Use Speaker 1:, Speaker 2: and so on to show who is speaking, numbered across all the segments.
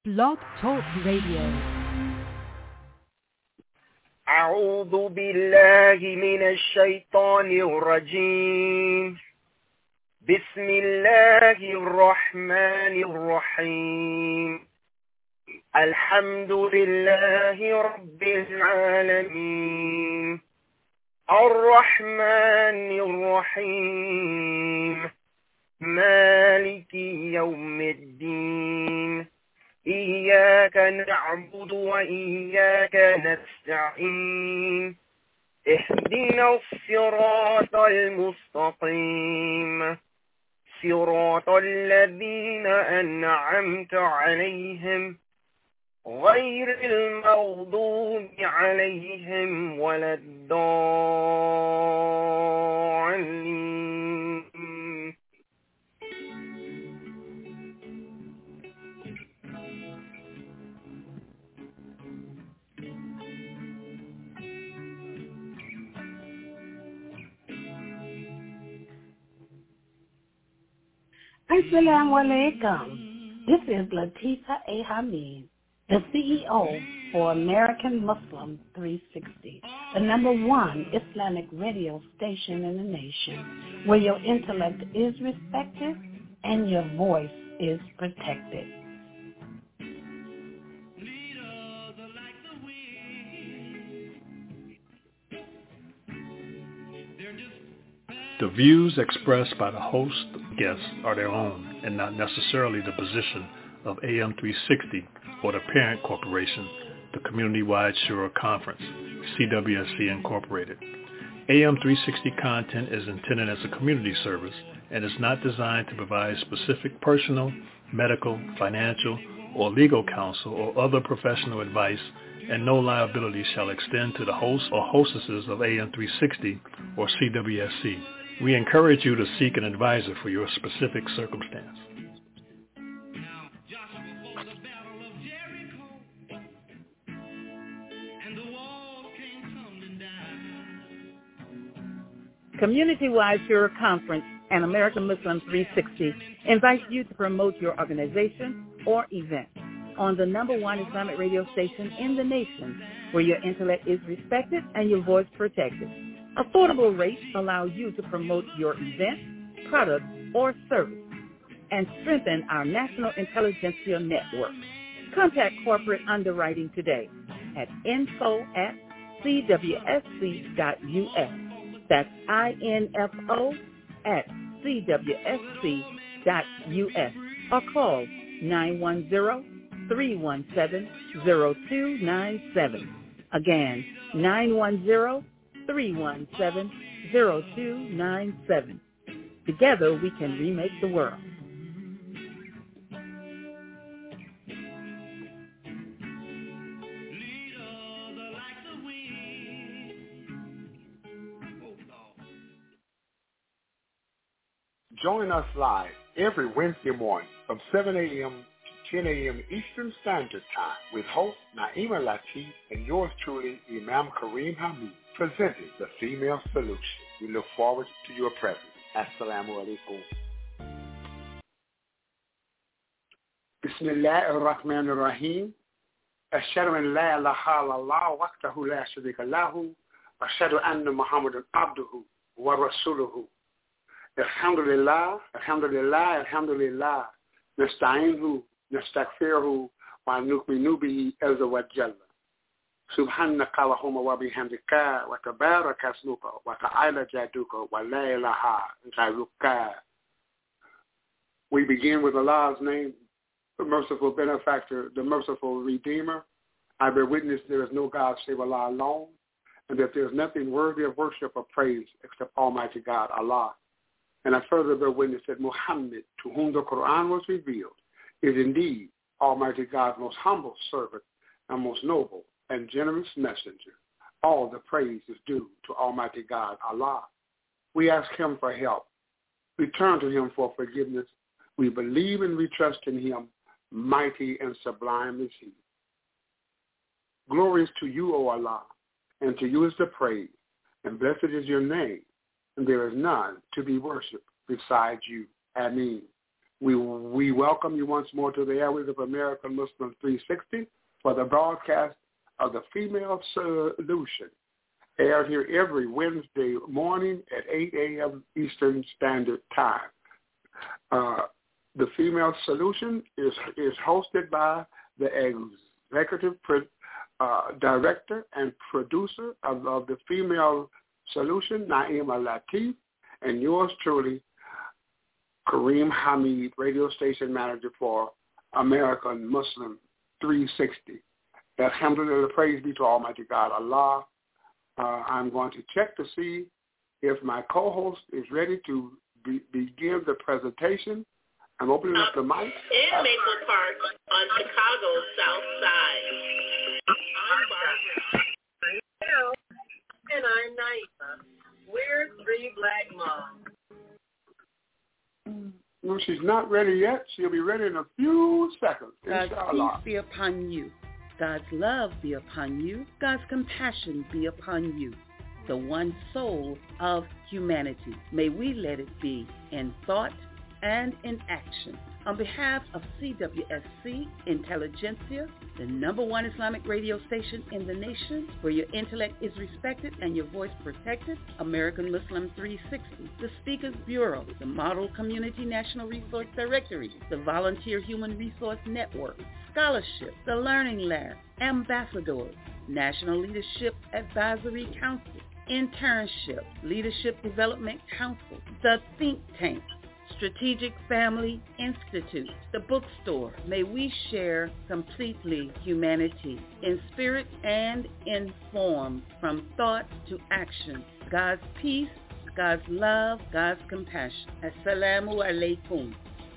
Speaker 1: Blog Talk Radio.
Speaker 2: أعوذ بالله من الشيطان الرجيم. بسم الله الرحمن الرحيم. الحمد لله رب العالمين الرحمن الرحيم مالك يوم الدين إياك نعبد وإياك نستعين اهدنا الصراط المستقيم صراط الذين أنعمت عليهم غير المغضوب عليهم ولا الضالين.
Speaker 3: Assalamu alaikum. This is Latifa A. Hamid, the CEO for American Muslim 360, the #1 Islamic radio station in the nation, where your intellect is respected and your voice is protected.
Speaker 4: The views expressed by the host and guests are their own and not necessarily the position of AM 360 or the parent corporation, the Community-Wide Shura Conference, CWSC Incorporated. AM 360 content is intended as a community service and is not designed to provide specific personal, medical, financial, or legal counsel or other professional advice, and no liability shall extend to the hosts or hostesses of AM 360 or CWSC. We encourage you to seek an advisor for your specific circumstance.
Speaker 5: Community-Wide Shura Conference and American Muslim 360 invites you to promote your organization or event on the #1 Islamic radio station in the nation, where your intellect is respected and your voice protected. Affordable rates allow you to promote your event, product, or service and strengthen our national intelligentsia network. Contact corporate underwriting today at info@cwsc.us. That's info@cwsc.us, or call 910-317-0297. Again, 910-317-0297. Together we can remake the world.
Speaker 6: Join us live every Wednesday morning from 7 a.m. to 10 a.m. Eastern Standard Time with host Naima Latif and yours truly, Imam Kareem Hamid, presenting The Female Solution. We look forward to your presence. Assalamu alaikum.
Speaker 7: Bismillah ar-Rahman ar-Rahim. Ashhadu an la ilaha illallah wahdahu la sharika lahu wa ashhadu anna Muhammadan abduhu wa rasuluhu. Alhamdulillah, alhamdulillah, alhamdulillah. Nasta'inhu, nastaghfiruhu, wa nu'minu bihi azza wa jalla. Subhanaka Allahumma wa bihamdika wa tabaraka ismuka wa ta'ala jadduka wa la ilaha ghayruka. We begin with Allah's name, the merciful benefactor, the merciful redeemer. I bear witness there is no God save Allah alone, and that there is nothing worthy of worship or praise except Almighty God, Allah. And I further bear witness that Muhammad, to whom the Quran was revealed, is indeed Almighty God's most humble servant and most noble and generous messenger. All the praise is due to Almighty God, Allah. We ask him for help. We turn to him for forgiveness. We believe and we trust in him. Mighty and sublime is he. Glory is to you, O Allah, and to you is the praise, and blessed is your name, and there is none to be worshipped besides you. Ameen. We welcome you once more to the airways of American Muslim 360 for the broadcast of the Female Solution, aired here every Wednesday morning at 8 a.m. Eastern Standard Time. The Female Solution is hosted by the executive director and producer of the Female Solution, Naima Latif, and yours truly, Kareem Hamid, radio station manager for American Muslim 360. Alhamdulillah, praise be to Almighty God, Allah. I'm going to check to see if my co-host is ready to begin the presentation. I'm opening up the mic.
Speaker 1: In Maple Park on Chicago's South Side. I'm Barbara. And I'm Naima. We're three black moms.
Speaker 7: No, she's not ready yet. She'll be ready in a few seconds.
Speaker 5: God's
Speaker 7: Inshallah.
Speaker 5: peace be upon you. God's love be upon you. God's compassion be upon you. The one soul of humanity. May we let it be in thought and in action. On behalf of CWSC Intelligentsia, the #1 Islamic radio station in the nation, where your intellect is respected and your voice protected, American Muslim 360, the Speakers Bureau, the Model Community National Resource Directory, the Volunteer Human Resource Network, Scholarship, the Learning Lab, Ambassadors, National Leadership Advisory Council, Internship, Leadership Development Council, the Think Tank, Strategic Family Institute, the bookstore. May we share completely humanity in spirit and in form, from thought to action. God's peace, God's love, God's compassion. Assalamu alaikum.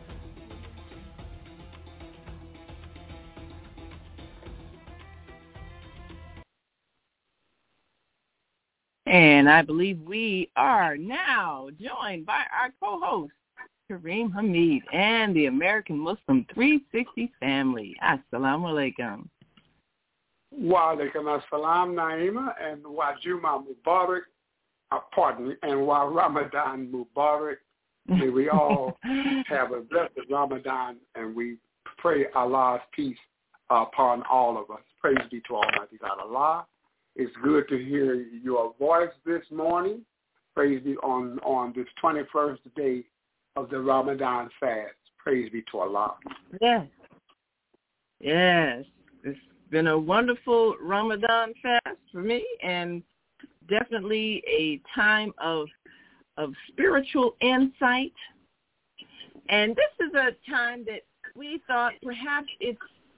Speaker 8: And I believe we are now joined by our co-host, Kareem Hamid, and the American Muslim 360 family. Assalamu alaikum.
Speaker 7: Wa alaikum assalam, Naima, and wa Juma Mubarak, and wa Ramadan Mubarak. May we all have a blessed Ramadan, and we pray Allah's peace upon all of us. Praise be to Almighty God, Allah. It's good to hear your voice this morning. Praise be on this 21st day of the Ramadan fast. Praise be to Allah.
Speaker 8: Yes. Yes. It's been a wonderful Ramadan fast for me, and definitely a time of spiritual insight. And this is a time that we thought perhaps it's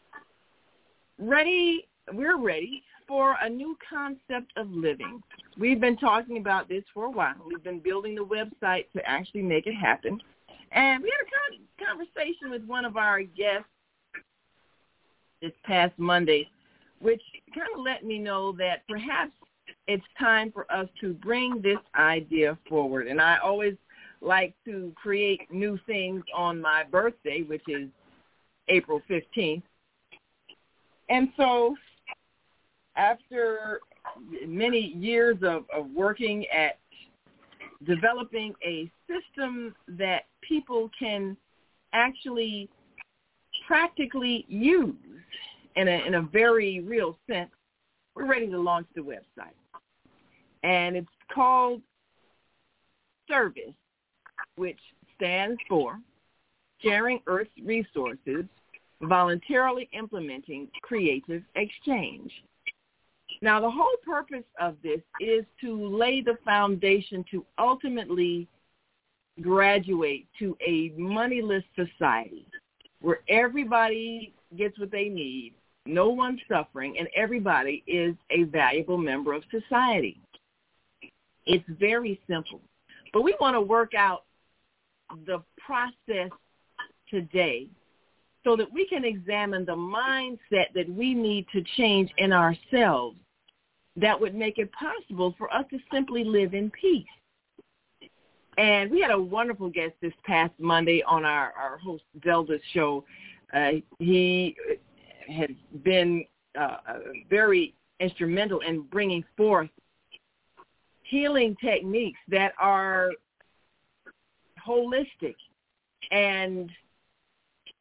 Speaker 8: ready, we're ready for a new concept of living. We've been talking about this for a while. We've been building the website to actually make it happen. And we had a conversation with one of our guests this past Monday, which kind of let me know that perhaps it's time for us to bring this idea forward. And I always like to create new things on my birthday, which is April 15th. And so after many years of working at developing a system that people can actually practically use in a very real sense, we're ready to launch the website. And it's called SERVICE, which stands for Sharing Earth's Resources, Voluntarily Implementing Creative Exchange. Now, the whole purpose of this is to lay the foundation to ultimately graduate to a moneyless society where everybody gets what they need, no one's suffering, and everybody is a valuable member of society. It's very simple. But we want to work out the process today so that we can examine the mindset that we need to change in ourselves that would make it possible for us to simply live in peace. And we had a wonderful guest this past Monday on our host Zelda's show. He has been very instrumental in bringing forth healing techniques that are holistic and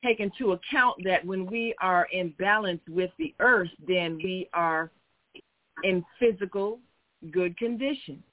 Speaker 8: take into account that when we are in balance with the earth, then we are in physical good condition.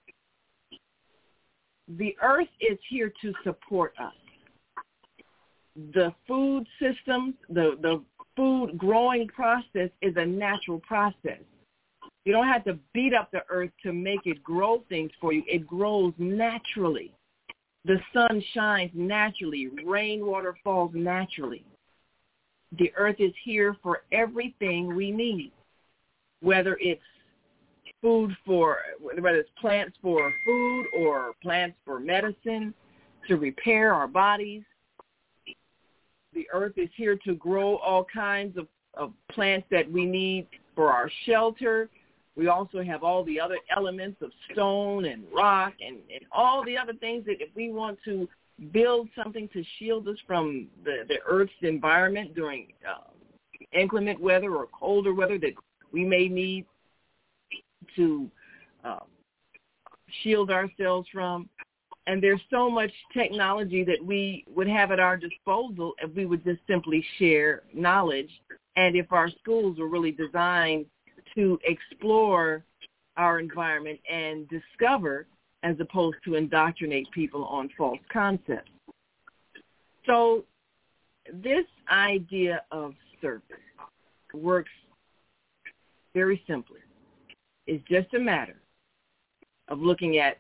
Speaker 8: The earth is here to support us. The food systems, the food growing process is a natural process. You don't have to beat up the earth to make it grow things for you. It grows naturally. The sun shines naturally. Rainwater falls naturally. The earth is here for everything we need, whether it's whether it's plants for food or plants for medicine, to repair our bodies. The earth is here to grow all kinds of plants that we need for our shelter. We also have all the other elements of stone and rock and all the other things that if we want to build something to shield us from the earth's environment during inclement weather or colder weather that we may need to shield ourselves from. And there's so much technology that we would have at our disposal if we would just simply share knowledge, and if our schools were really designed to explore our environment and discover as opposed to indoctrinate people on false concepts. So this idea of service works very simply. It's just a matter of looking at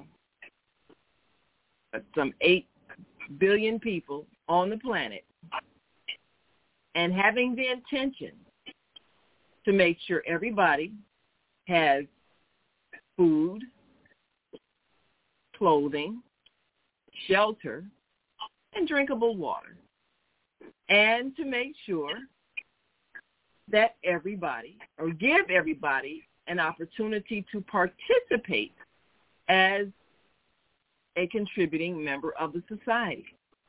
Speaker 8: some 8 billion people on the planet and having the intention to make sure everybody has food, clothing, shelter, and drinkable water, and to make sure that everybody, or give everybody, an opportunity to participate as a contributing member of the society.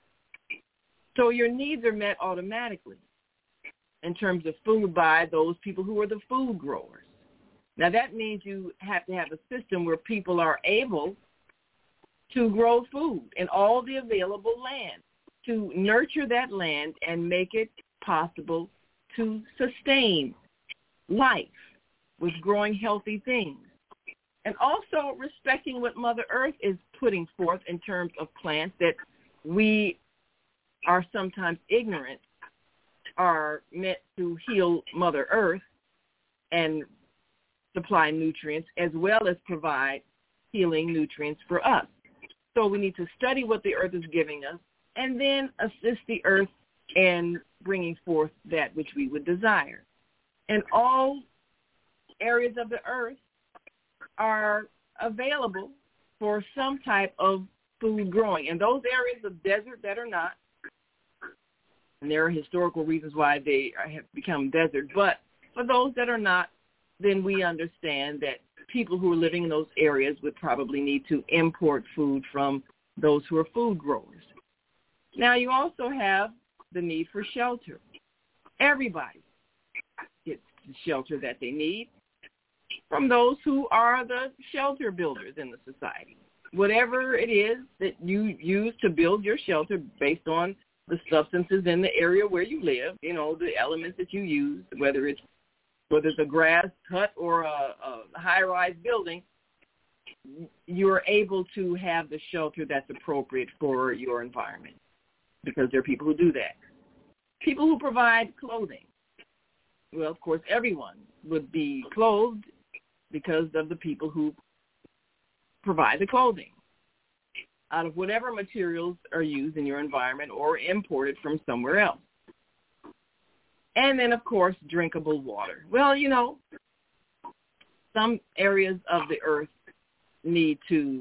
Speaker 8: So your needs are met automatically in terms of food by those people who are the food growers. Now that means you have to have a system where people are able to grow food in all the available land, to nurture that land and make it possible to sustain life with growing healthy things. And also respecting what Mother Earth is putting forth in terms of plants that we are sometimes ignorant are meant to heal Mother Earth and supply nutrients as well as provide healing nutrients for us. So we need to study what the earth is giving us and then assist the earth in bringing forth that which we would desire. And all areas of the earth are available for some type of food growing. And those areas of desert that are not, and there are historical reasons why they have become desert, but for those that are not, then we understand that people who are living in those areas would probably need to import food from those who are food growers. Now, you also have the need for shelter. Everybody gets the shelter that they need from those who are the shelter builders in the society. Whatever it is that you use to build your shelter based on the substances in the area where you live, you know, the elements that you use, whether it's a grass hut or a high-rise building, you're able to have the shelter that's appropriate for your environment because there are people who do that. People who provide clothing. Well, of course, everyone would be clothed because of the people who provide the clothing out of whatever materials are used in your environment or imported from somewhere else. And then, of course, drinkable water. Well, you know, some areas of the earth need to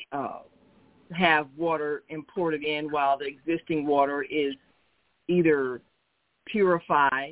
Speaker 8: have water imported in while the existing water is either purified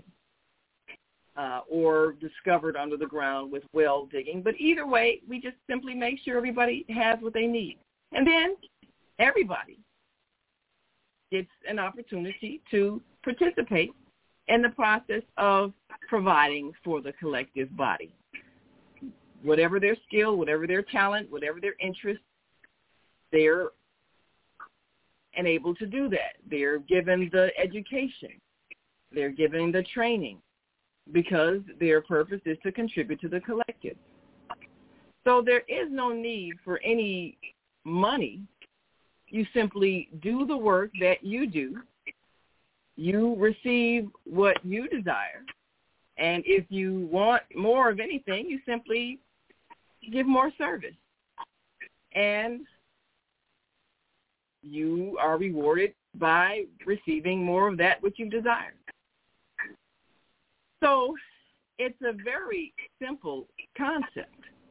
Speaker 8: or discovered under the ground with well digging. But either way, we just simply make sure everybody has what they need. And then everybody gets an opportunity to participate in the process of providing for the collective body. Whatever their skill, whatever their talent, whatever their interest, they're and able to do that. They're given the education. They're given the training because their purpose is to contribute to the collective. So there is no need for any money. You simply do the work that you do. You receive what you desire. And if you want more of anything, you simply give more service. And you are rewarded by receiving more of that which you desire. So it's a very simple concept.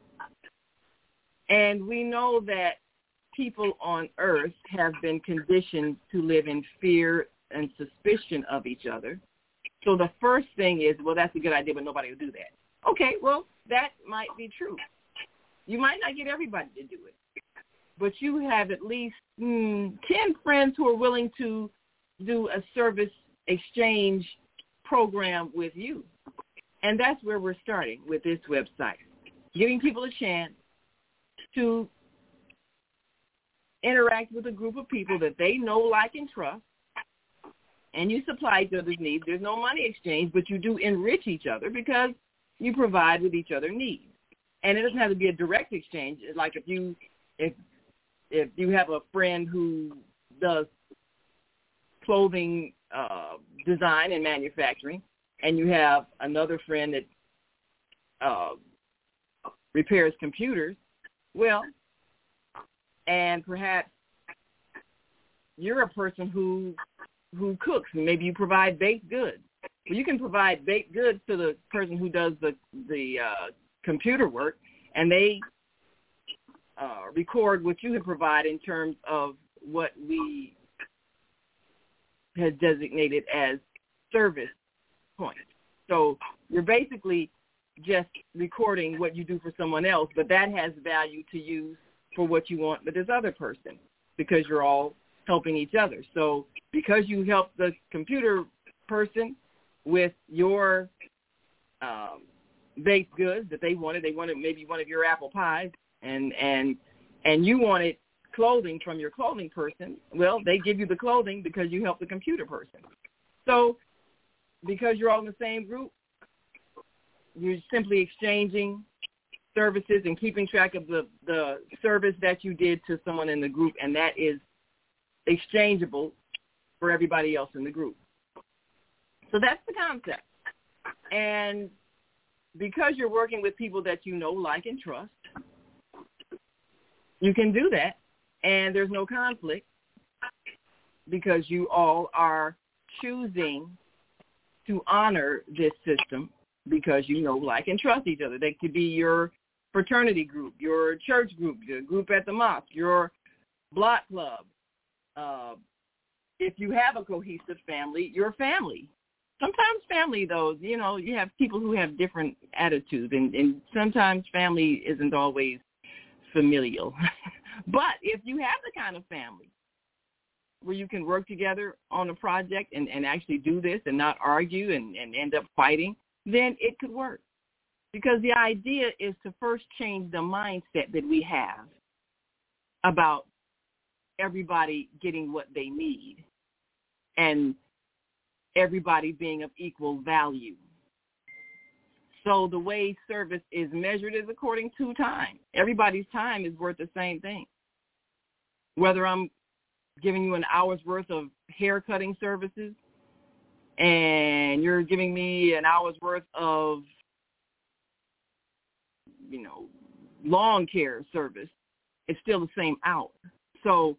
Speaker 8: And we know that people on earth have been conditioned to live in fear and suspicion of each other. So the first thing is, well, that's a good idea, but nobody will do that. Okay, well, that might be true. You might not get everybody to do it, but you have at least 10 friends who are willing to do a service exchange program with you. And that's where we're starting with this website, giving people a chance to interact with a group of people that they know, like, and trust, and you supply each other's needs. There's no money exchange, but you do enrich each other because you provide with each other's needs. And it doesn't have to be a direct exchange. Like if you have a friend who does clothing design and manufacturing, and you have another friend that repairs computers, well, and perhaps you're a person who cooks, and maybe you provide baked goods. Well, you can provide baked goods to the person who does the computer work, and they record what you have provided in terms of what we have designated as service points. So you're basically just recording what you do for someone else, but that has value to use for what you want with this other person because you're all helping each other. So because you help the computer person with your baked goods that they wanted maybe one of your apple pies, and you wanted clothing from your clothing person, well, they give you the clothing because you help the computer person. So because you're all in the same group, you're simply exchanging services and keeping track of the service that you did to someone in the group, and that is exchangeable for everybody else in the group. So that's the concept. And because you're working with people that you know, like, and trust, you can do that, and there's no conflict because you all are choosing to honor this system because you know, like, and trust each other. They could be your fraternity group, your church group, your group at the mosque, your block club. If you have a cohesive family, your family. Sometimes family, though, you know, you have people who have different attitudes, and sometimes family isn't always familial. But if you have the kind of family where you can work together on a project and actually do this and not argue and end up fighting, then it could work. Because the idea is to first change the mindset that we have about everybody getting what they need and everybody being of equal value. So the way service is measured is according to time. Everybody's time is worth the same thing. Whether I'm giving you an hour's worth of hair cutting services and you're giving me an hour's worth of, lawn care service, it's still the same hour. So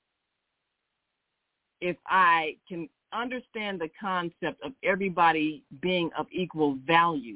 Speaker 8: if I can understand the concept of everybody being of equal value,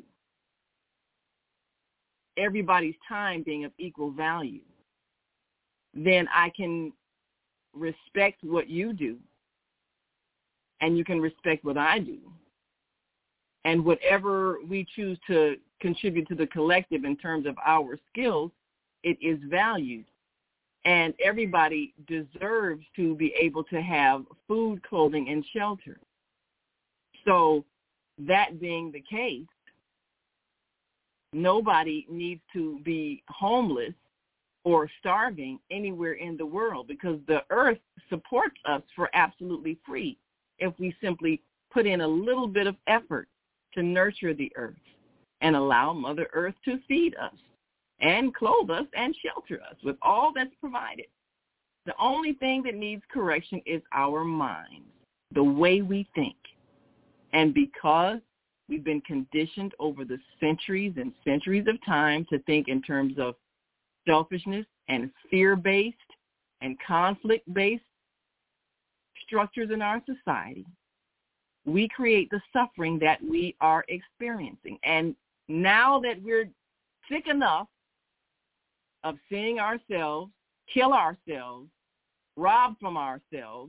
Speaker 8: everybody's time being of equal value, then I can respect what you do, and you can respect what I do. And whatever we choose to contribute to the collective in terms of our skills, it is valued. And everybody deserves to be able to have food, clothing, and shelter. So that being the case, nobody needs to be homeless or starving anywhere in the world, because the earth supports us for absolutely free if we simply put in a little bit of effort to nurture the earth and allow Mother Earth to feed us and clothe us and shelter us with all that's provided. The only thing that needs correction is our minds, the way we think. And because we've been conditioned over the centuries and centuries of time to think in terms of selfishness and fear-based and conflict-based structures in our society, we create the suffering that we are experiencing. And now that we're sick enough of seeing ourselves kill ourselves, rob from ourselves,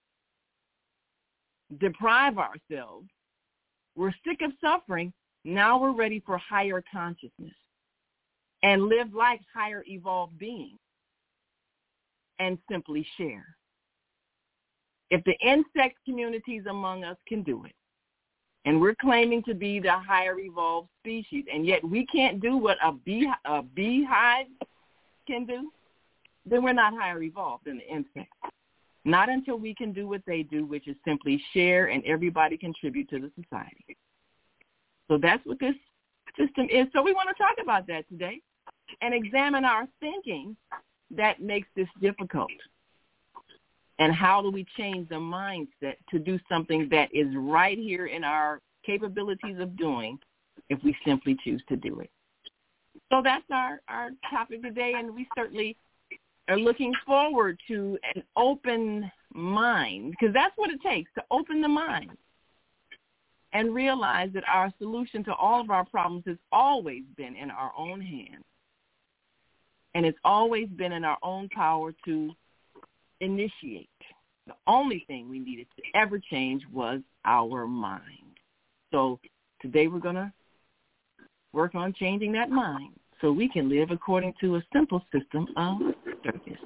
Speaker 8: deprive ourselves, we're sick of suffering, now we're ready for higher consciousness and live like higher evolved beings and simply share. If the insect communities among us can do it, and we're claiming to be the higher evolved species, and yet we can't do what a beehive can do, then we're not higher evolved than the insects. Not until we can do what they do, which is simply share and everybody contribute to the society. So that's what this system is. So we want to talk about that today and examine our thinking that makes this difficult. And how do we change the mindset to do something that is right here in our capabilities of doing if we simply choose to do it? So that's our topic today, and we certainly are looking forward to an open mind, because that's what it takes, to open the mind and realize that our solution to all of our problems has always been in our own hands. And it's always been in our own power to initiate. The only thing we needed to ever change was our mind. So today we're going to work on changing that mind so we can live according to a simple system of service.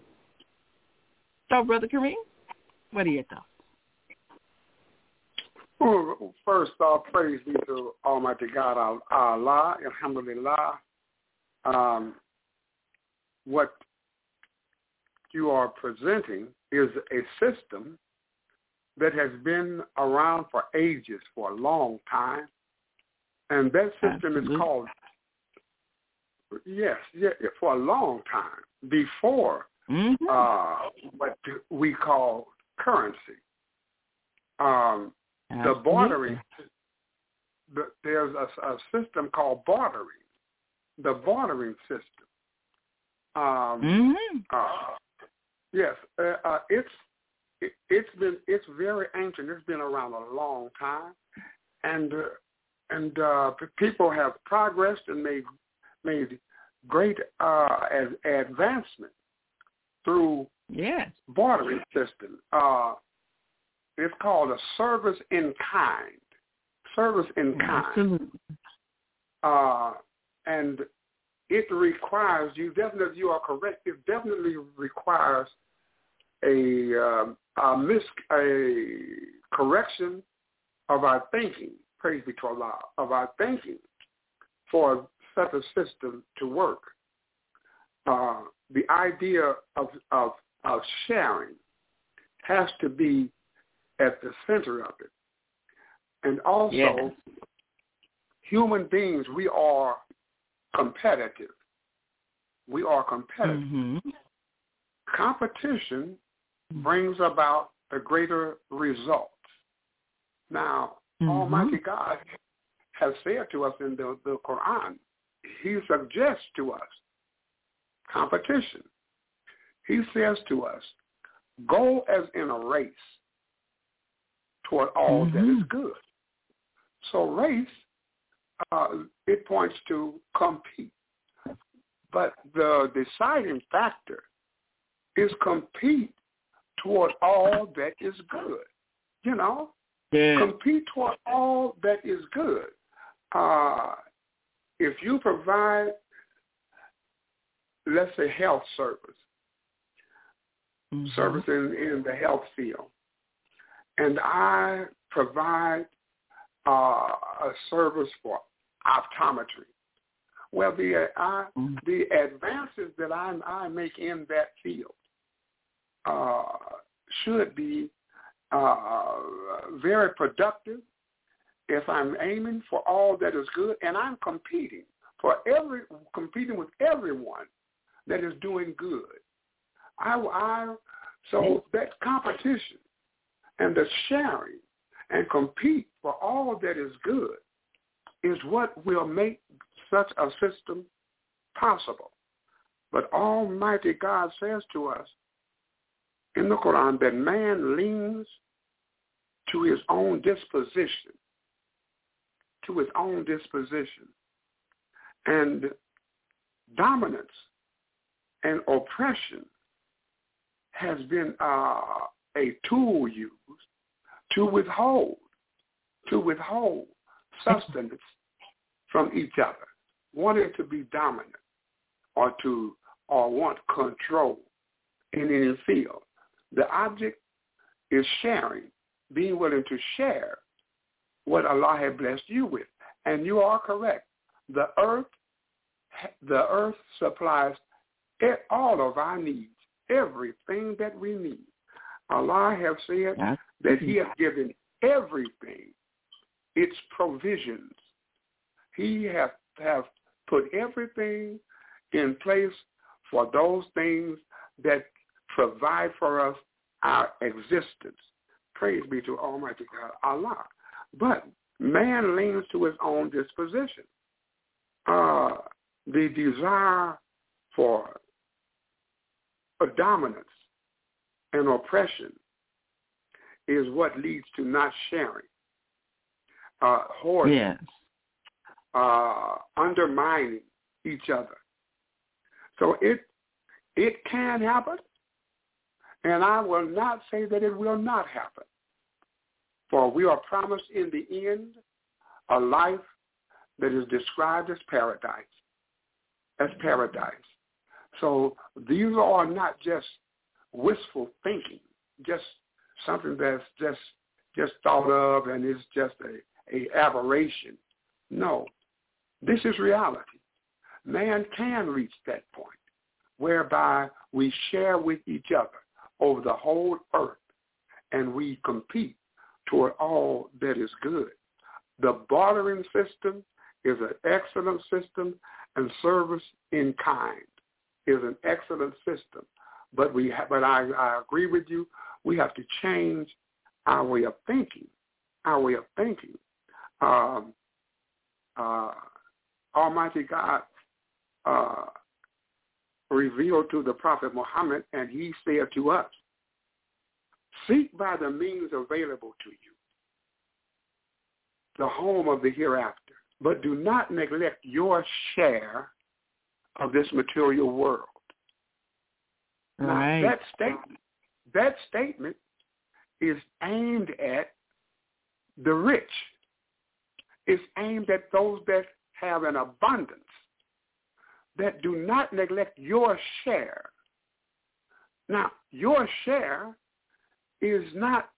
Speaker 8: So, Brother Kareem, what are your thoughts?
Speaker 7: Well, first off, praise be to Almighty God, Allah, alhamdulillah. What you are presenting is a system that has been around for ages, for a long time. And that system is called, for a long time, before what we call currency. The bartering, there's a system called bartering, the bartering system. It's very ancient. It's been around a long time, and people have progressed and made great advancement through bartering system. It's called a service in kind. Service in kind. And it requires, you are correct, it definitely requires a correction of our thinking, praise be to Allah, of our thinking for such a system to work. The idea of sharing has to be at the center of it. And also, human beings, we are competitive. We are competitive. Mm-hmm. Competition brings about the greater results. Now, Almighty God has said to us in the Quran, he suggests to us competition. He says to us, go as in a race toward all that is good. So race, it points to compete. But the deciding factor is compete toward all that is good. You know? Yeah. Compete toward all that is good. If you provide, let's say, health service, service in the health field, and I provide a service for optometry, Well, the advances that I make in that field should be very productive if I'm aiming for all that is good, and I'm competing with everyone that is doing good. So that competition and the sharing and compete for all that is good is what will make such a system possible. But Almighty God says to us in the Quran that man leans to his own disposition, and dominance and oppression has been a tool used to withhold sustenance from each other, wanting to be dominant or want control in any field. The object is sharing, being willing to share what Allah has blessed you with. And you are correct. The earth supplies all of our needs, everything that we need. Allah has said that he has given everything its provisions. He have put everything in place for those things that provide for us our existence. Praise be to Almighty God, Allah. But man leans to his own disposition. The desire for dominance and oppression is what leads to not sharing, hoarding, undermining each other. So it can happen, and I will not say that it will not happen. For we are promised in the end a life that is described as paradise. So these are not just wistful thinking, just something that's just thought of and is just a aberration. No, this is reality. Man can reach that point whereby we share with each other over the whole earth and we compete toward all that is good. The bartering system is an excellent system, and service in kind is an excellent system. But I agree with you. We have to change our way of thinking. Almighty God revealed to the Prophet Muhammad, and he said to us, seek by the means available to you the home of the hereafter, but do not neglect your share of this material world.
Speaker 8: Right.
Speaker 7: Now, that statement is aimed at the rich. It's aimed at those that have an abundance, that do not neglect your share. Now, your share is not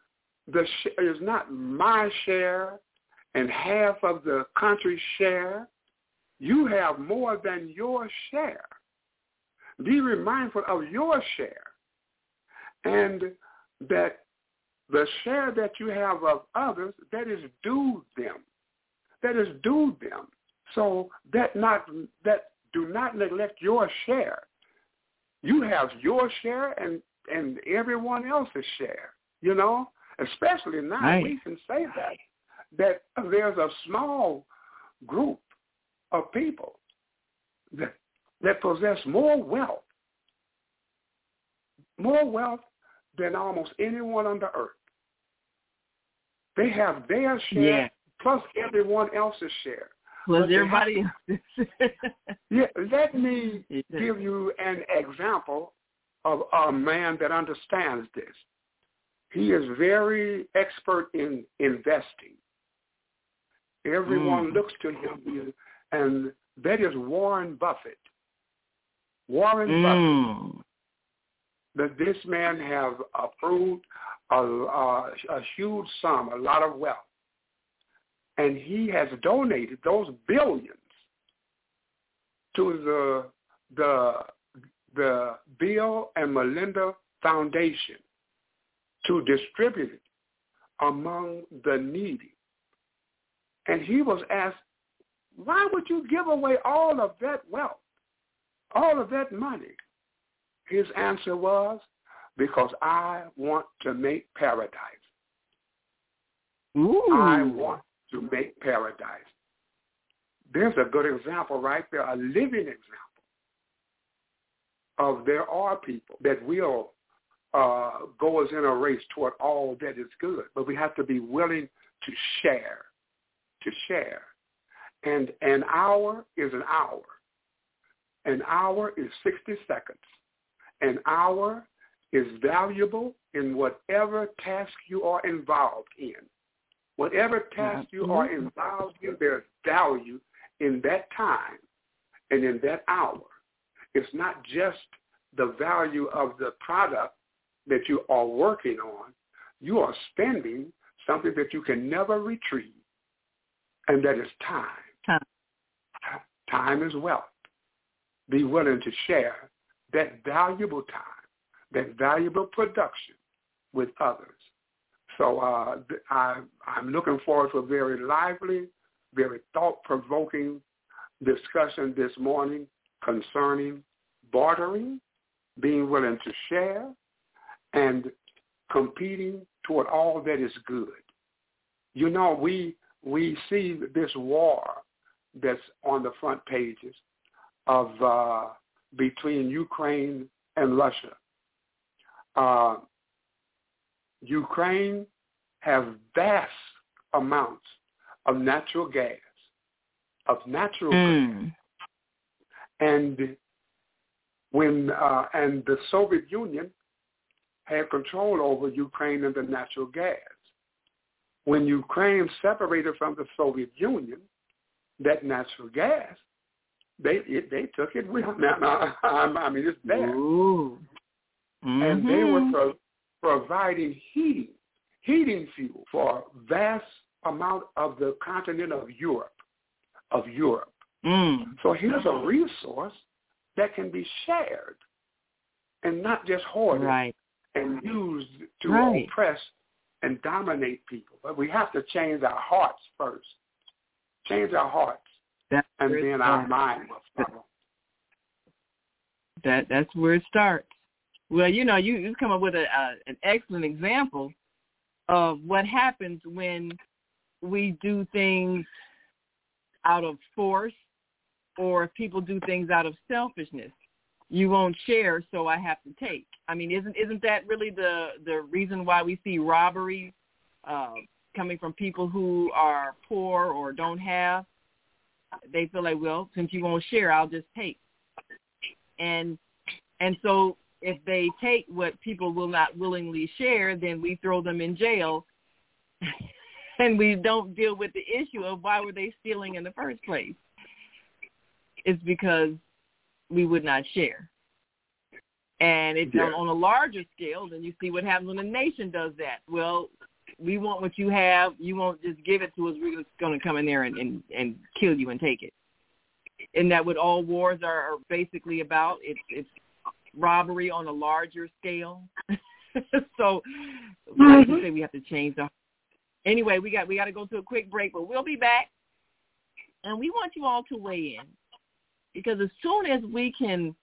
Speaker 7: my share and half of the country's share. You have more than your share. Be mindful of your share, and that the share that you have of others, that is due them. So do not neglect your share. You have your share and everyone else's share, especially now. Right. We can say that there's a small group of people that possess more wealth than almost anyone on the earth. They have their share plus everyone else's share.
Speaker 8: Plus everybody else's.
Speaker 7: Let me give you an example of a man that understands this. He is very expert in investing. Everyone looks to him, and that is Warren Buffett. Buffett. That this man have approved a huge sum, a lot of wealth. And he has donated those billions to the Bill and Melinda Foundation to distribute it among the needy. And he was asked, why would you give away all of that wealth, all of that money? His answer was, because I want to make paradise.
Speaker 8: Ooh.
Speaker 7: I want to make paradise. There's a good example right there, a living example of there are people that will go as in a race toward all that is good, but we have to be willing to share, And an hour is an hour. An hour is 60 seconds. An hour is valuable in whatever task you are involved in. Whatever task you are involved in, there's value in that time and in that hour. It's not just the value of the product that you are working on. You are spending something that you can never retrieve, and that is time. Time is wealth. Be willing to share that valuable time, that valuable production with others. So I'm looking forward to a very lively, very thought-provoking discussion this morning concerning bartering, being willing to share, and competing toward all that is good. You know, we see this war that's on the front pages of between Ukraine and Russia. Ukraine has vast amounts of natural gas, gas. And when and the Soviet Union had control over Ukraine and the natural gas. When Ukraine separated from the Soviet Union, that natural gas, they took it with them. I mean, it's bad. And they were providing heating fuel for a vast amount of the continent of Europe. So here's a resource that can be shared and not just hoarded and used to oppress and dominate people. But we have to change our hearts first. Change our hearts, and then our mind will follow.
Speaker 8: That's where it starts. Well, you know, you come up with an excellent example of what happens when we do things out of force, or if people do things out of selfishness. You won't share, so I have to take. I mean, isn't that really the reason why we see robberies coming from people who are poor or don't have? They feel like, well, since you won't share, I'll just take. And so if they take what people will not willingly share, then we throw them in jail, and we don't deal with the issue of why were they stealing in the first place. It's because we would not share. And it's on a larger scale, then you see what happens when a nation does that. Well, we want what you have. You won't just give it to us. We're just going to come in there and kill you and take it. Isn't that what all wars are basically about? It's robbery on a larger scale. So like you say, we have to change the. Anyway, we got to go to a quick break, but we'll be back. And we want you all to weigh in. Because as soon as we can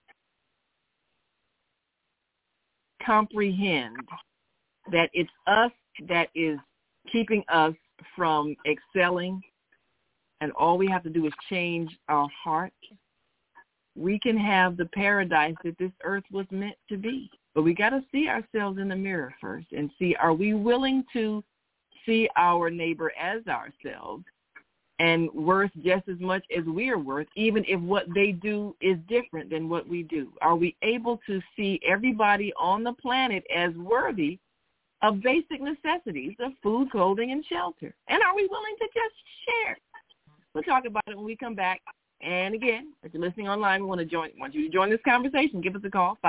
Speaker 8: comprehend that it's us that is keeping us from excelling, and all we have to do is change our heart, we can have the paradise that this earth was meant to be. But we got to see ourselves in the mirror first and see, are we willing to see our neighbor as ourselves and worth just as much as we are worth, even if what they do is different than what we do? Are we able to see everybody on the planet as worthy of basic necessities of food, clothing, and shelter? And are we willing to just share? We'll talk about it when we come back. And again, if you're listening online, we want you to join this conversation. Give us a call,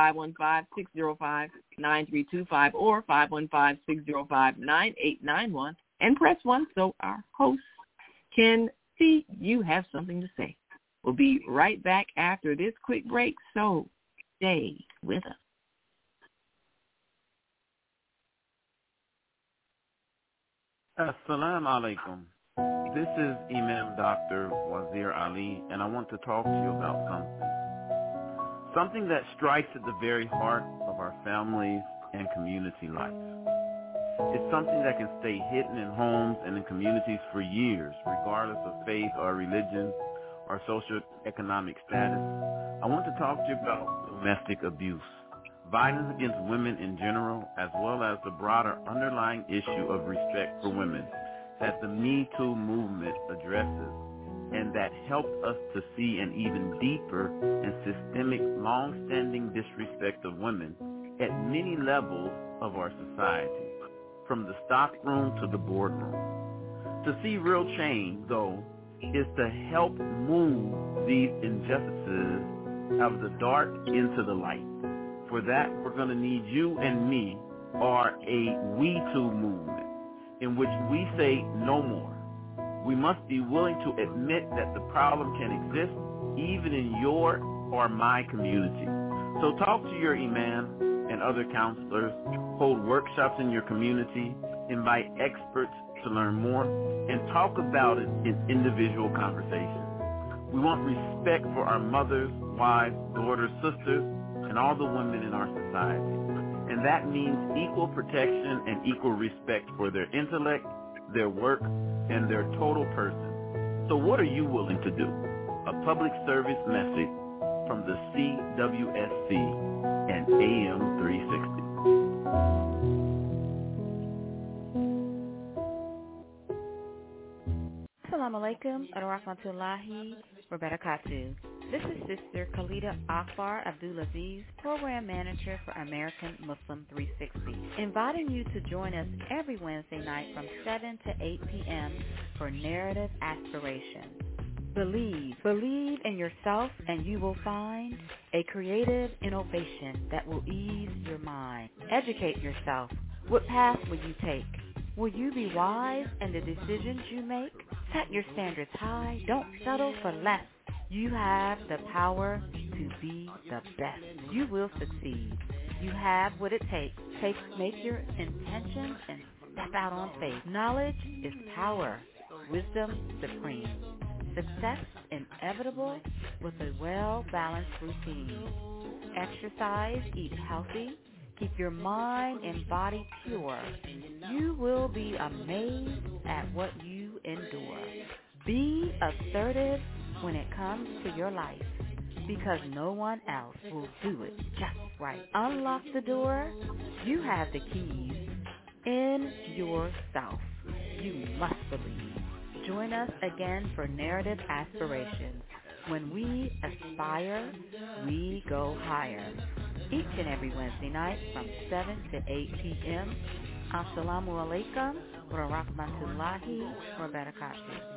Speaker 8: 515-605-9325 or 515-605-9891, and press 1 so our host can see you have something to say. We'll be right back after this quick break, so stay with us.
Speaker 9: Assalamu alaikum. This is Imam Dr. Wazir Ali, and I want to talk to you about something that strikes at the very heart of our families and community life. It's something that can stay hidden in homes and in communities for years, regardless of faith or religion or socioeconomic status. I want to talk to you about domestic abuse, violence against women in general, as well as the broader underlying issue of respect for women that the Me Too movement addresses, and that helped us to see an even deeper and systemic, long-standing disrespect of women at many levels of our society, from the stockroom to the boardroom. To see real change, though, is to help move these injustices out of the dark into the light. For that, we're going to need you and me, or a We Too movement, in which we say no more. We must be willing to admit that the problem can exist even in your or my community. So talk to your imam and other counselors, hold workshops in your community, invite experts to learn more, and talk about it in individual conversations. We want respect for our mothers, wives, daughters, sisters, and all the women in our society. And that means equal protection and equal respect for their intellect, their work, and their total person. So what are you willing to do? A public service message from the CWSC and AM 360.
Speaker 10: Assalamu alaikum wa rahmatullahi wa barakatuh. This is Sister Khalida Akbar Abdulaziz, Program Manager for American Muslim 360, inviting you to join us every Wednesday night from 7 to 8 p.m. for Narrative Aspirations. Believe in yourself, and you will find a creative innovation that will ease your mind. Educate yourself. What path will you take? Will you be wise in the decisions you make? Set your standards high. Don't settle for less. You have the power to be the best. You will succeed. You have what it takes. Make your intentions and step out on faith. Knowledge is power. Wisdom supreme. Success inevitable with a well-balanced routine. Exercise, eat healthy. Keep your mind and body pure. You will be amazed at what you endure. Be assertive when it comes to your life, because no one else will do it just right. Unlock the door. You have the keys in yourself. You must believe. Join us again for Narrative Aspirations. When we aspire, we go higher. Each and every Wednesday night from 7 to 8 p.m. Assalamu alaikum wa rahmatullahi wa barakatuh.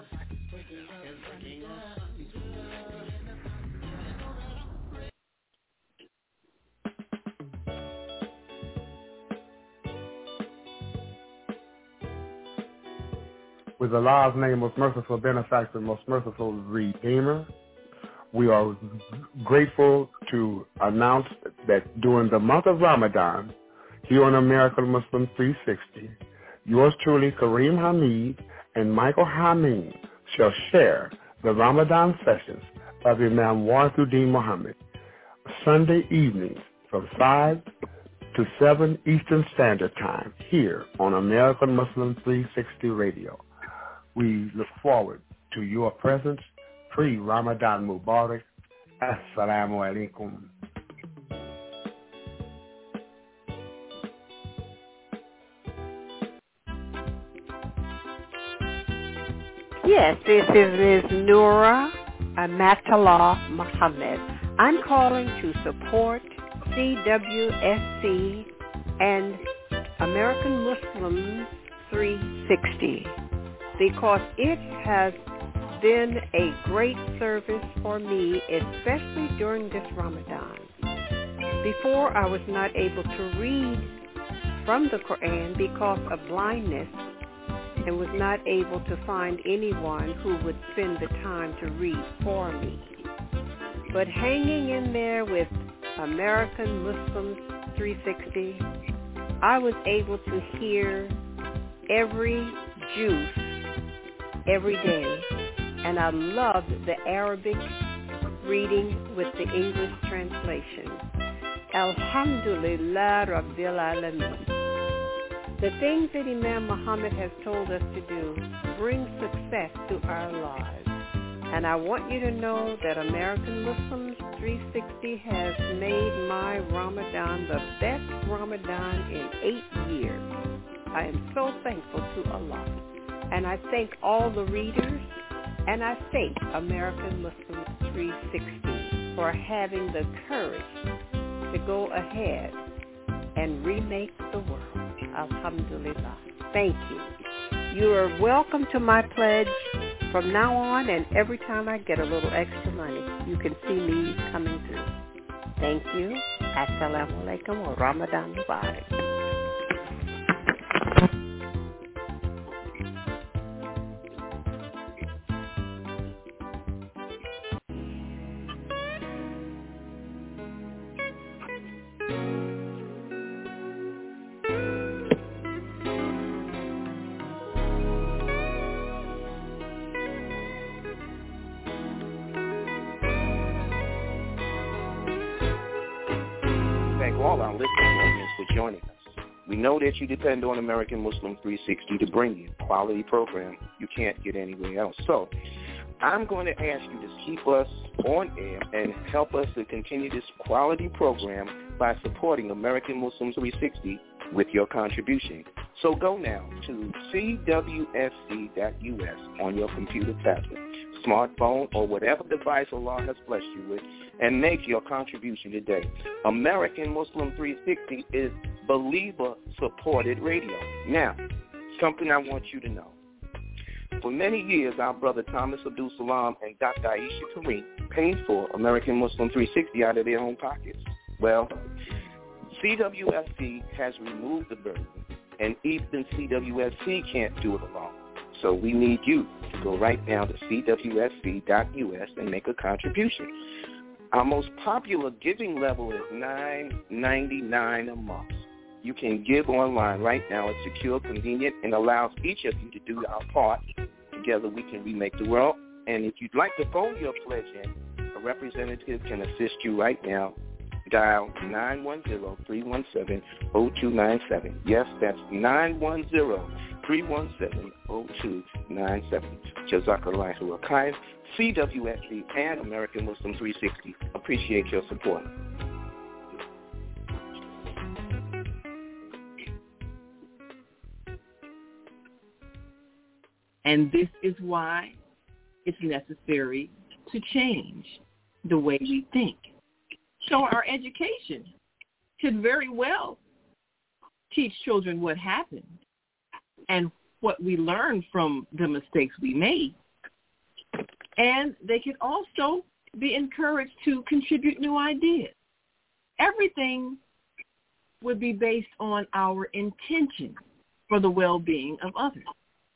Speaker 6: With Allah's name, most merciful benefactor, most merciful Redeemer, we are grateful to announce that during the month of Ramadan, here on American Muslim 360, yours truly, Kareem Hamid and Michael Hameen, shall share the Ramadan sessions of Imam Warithuddin Muhammad, Sunday evenings from 5 to 7 Eastern Standard Time, here on American Muslim 360 Radio. We look forward to your presence. Pre-Ramadan Mubarak. Assalamu alaikum.
Speaker 11: Yes, this is Ms. Noura Amatullah Muhammad. I'm calling to support CWSC and American Muslims 360 because it has been a great service for me, especially during this Ramadan. Before, I was not able to read from the Quran because of blindness and was not able to find anyone who would spend the time to read for me. But hanging in there with American Muslims 360, I was able to hear every juice every day, and I loved the Arabic reading with the English translation. Alhamdulillah Rabbil Alameen. The things that Imam Muhammad has told us to do bring success to our lives. And I want you to know that American Muslims 360 has made my Ramadan the best Ramadan in 8 years. I am so thankful to Allah. And I thank all the readers, and I thank American Muslims 360 for having the courage to go ahead and remake the world. Alhamdulillah. Thank you. You are welcome to my pledge from now on, and every time I get a little extra money, you can see me coming through. Thank you. Assalamu alaikum wa Ramadan Mubarak.
Speaker 12: All our listening audience for joining us. We know that you depend on American Muslim 360 to bring you a quality program you can't get anywhere else. So I'm going to ask you to keep us on air and help us to continue this quality program by supporting American Muslim 360 with your contribution. So go now to cwsc.us on your computer, tablet, smartphone, or whatever device Allah has blessed you with, and make your contribution today. American Muslim 360 is believer-supported radio. Now, something I want you to know. For many years, our brother Thomas Abdul Salam and Dr. Aisha Kareem paid for American Muslim 360 out of their own pockets. Well, CWSC has removed the burden, and even CWSC can't do it alone. So we need you to go right now to cwsc.us and make a contribution. Our most popular giving level is $9.99 a month. You can give online right now. It's secure, convenient, and allows each of you to do our part. Together we can remake the world. And if you'd like to phone your pledge in, a representative can assist you right now. Dial 910-317-0297. Yes, that's 910-317-0297. Jazakallahu khairan. CWSC and American Muslim 360 appreciate your support.
Speaker 8: And this is why it's necessary to change the way we think. So our education could very well teach children what happened and what we learned from the mistakes we made. And they can also be encouraged to contribute new ideas. Everything would be based on our intention for the well-being of others.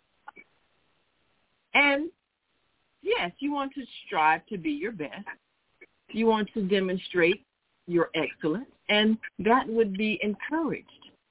Speaker 8: And yes, you want to strive to be your best. You want to demonstrate your excellence, and that would be encouraged.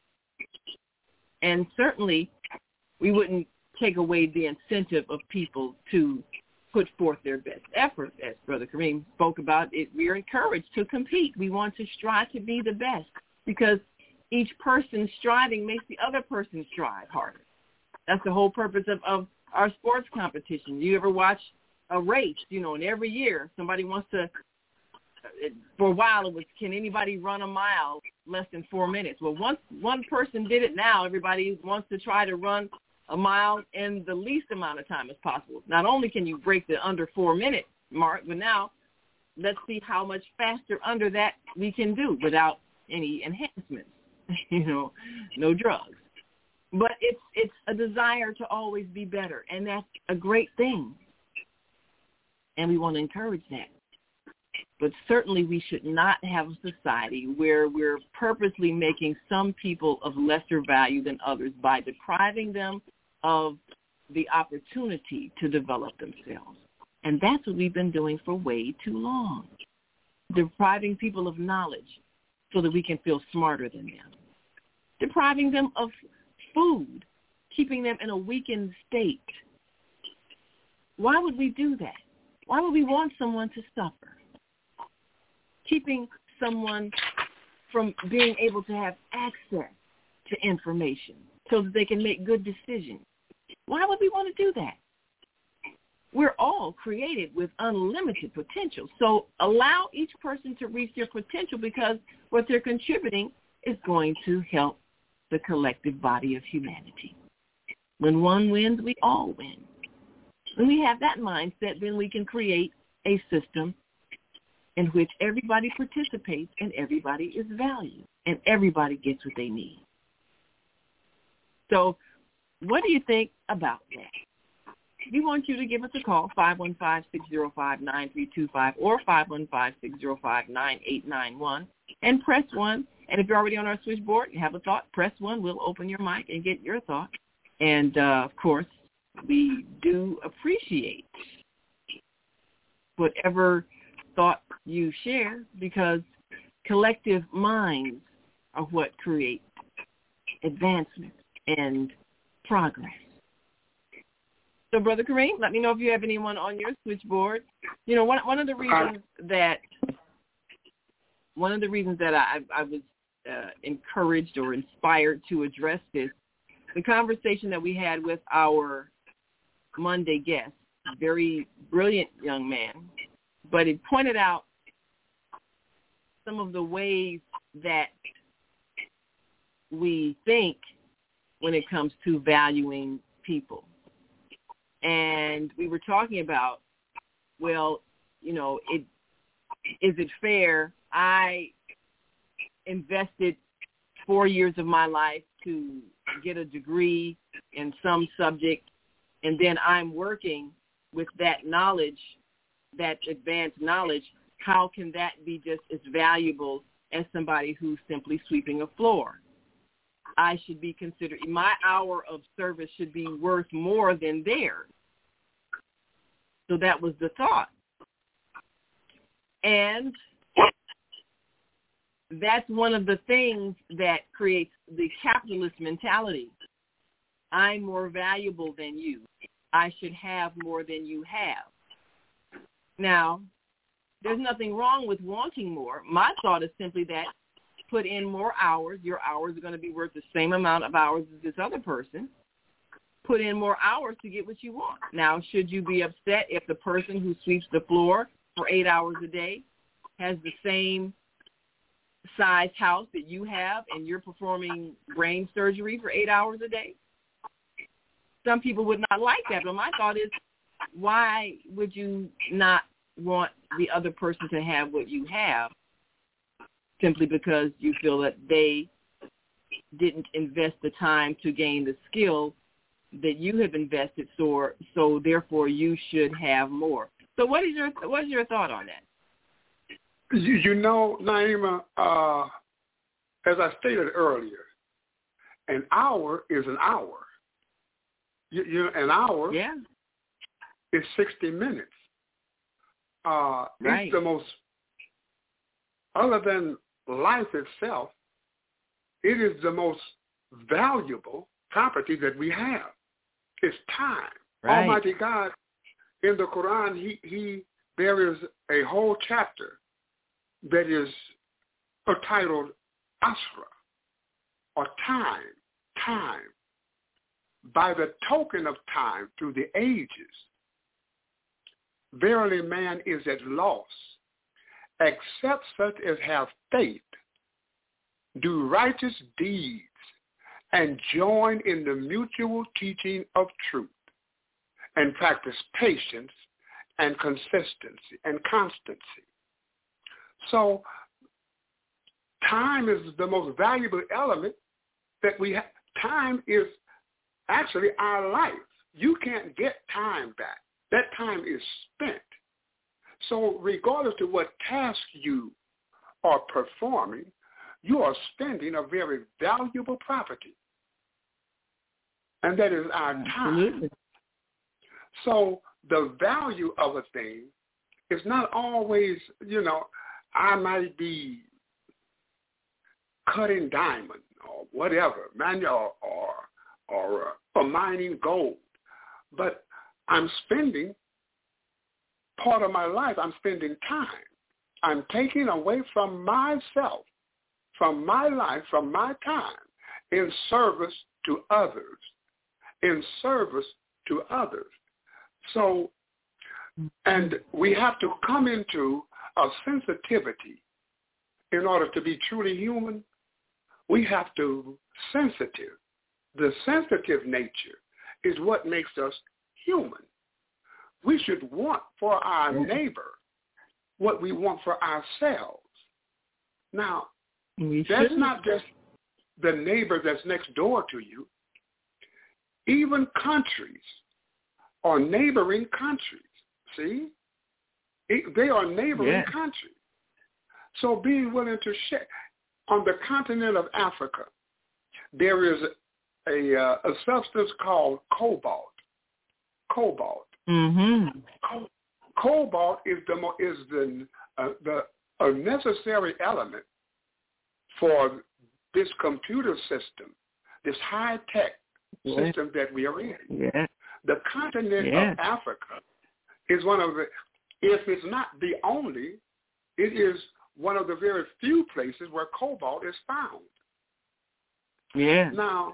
Speaker 8: And certainly, we wouldn't take away the incentive of people to put forth their best effort. As Brother Kareem spoke about it, we are encouraged to compete. We want to strive to be the best because each person striving makes the other person strive harder. That's the whole purpose of our sports competition. You ever watch a race, and every year somebody wants to, for a while it was, can anybody run a mile less than 4 minutes? Well, once one person did it, now everybody wants to try to run a mile in the least amount of time as possible. Not only can you break the under 4 minute mark, but now let's see how much faster under that we can do without any enhancements, no drugs. But it's a desire to always be better, and that's a great thing. And we want to encourage that. But certainly we should not have a society where we're purposely making some people of lesser value than others by depriving them of the opportunity to develop themselves. And that's what we've been doing for way too long. depriving people of knowledge so that we can feel smarter than them, depriving them of food, keeping them in a weakened state. Why would we do that? Why would we want someone to suffer? Keeping someone from being able to have access to information so that they can make good decisions. Why would we want to do that? We're all created with unlimited potential. So allow each person to reach their potential, because what they're contributing is going to help the collective body of humanity. When one wins, we all win. When we have that mindset, then we can create a system in which everybody participates and everybody is valued and everybody gets what they need. So what do you think about that? We want you to give us a call, 515-605-9325 or 515-605-9891, and press 1. And if you're already on our switchboard, you have a thought, press 1. We'll open your mic and get your thought. And, of course, we do appreciate whatever thought you share, because collective minds are what create advancement and progress. So, Brother Kareem, let me know if you have anyone on your switchboard. You know, one of the reasons that I was encouraged or inspired to address this, the conversation that we had with our Monday guest, a very brilliant young man, but it pointed out some of the ways that we think when it comes to valuing people. And we were talking about, well, you know, is it fair? I invested 4 years of my life to get a degree in some subject, and then I'm working with that knowledge, that advanced knowledge. How can that be just as valuable as somebody who's simply sweeping a floor? I should be considered, my hour of service should be worth more than theirs. So that was the thought. And that's one of the things that creates the capitalist mentality. I'm more valuable than you. I should have more than you have. Now, there's nothing wrong with wanting more. My thought is simply that put in more hours. Your hours are going to be worth the same amount of hours as this other person. Put in more hours to get what you want. Now, should you be upset if the person who sweeps the floor for 8 hours a day has the same size house that you have and you're performing brain surgery for 8 hours a day? Some people would not like that, but my thought is, why would you not want the other person to have what you have simply because you feel that they didn't invest the time to gain the skill that you have invested, so therefore you should have more? So what is your thought on that?
Speaker 7: You know, Naima, as I stated earlier, an hour is an hour. An hour is 60 minutes.
Speaker 8: Right.
Speaker 7: It's the most, other than life itself, it is the most valuable property that we have. It's time. Right. Almighty God, in the Quran, there is a whole chapter that is titled Asra, or time. By the token of time through the ages, verily man is at loss, except such as have faith, do righteous deeds, and join in the mutual teaching of truth, and practice patience and consistency and constancy. So time is the most valuable element that we have. Time is actually our life. You can't get time back. That time is spent. So regardless of what task you are performing, you are spending a very valuable property. And that is our time.
Speaker 8: Absolutely.
Speaker 7: So the value of a thing is not always, I might be cutting diamond or whatever, or mining gold, but I'm spending part of my life, I'm spending time. I'm taking away from myself, from my life, from my time, in service to others, in service to others. So, and we have to come into a sensitivity in order to be truly human. We have to sensitive. The sensitive nature is what makes us human. We should want for our neighbor what we want for ourselves. Now, that's not just the neighbor that's next door to you. Even countries are neighboring countries. See? They are neighboring countries. So being willing to share. On the continent of Africa, there is a substance called cobalt. Cobalt.
Speaker 8: Mm-hmm.
Speaker 7: Cobalt is a necessary element for this computer system, this high-tech system that we are in.
Speaker 8: Yeah.
Speaker 7: The continent of Africa is one of the, if it's not the only, it is one of the very few places where cobalt is found.
Speaker 8: Yeah.
Speaker 7: Now,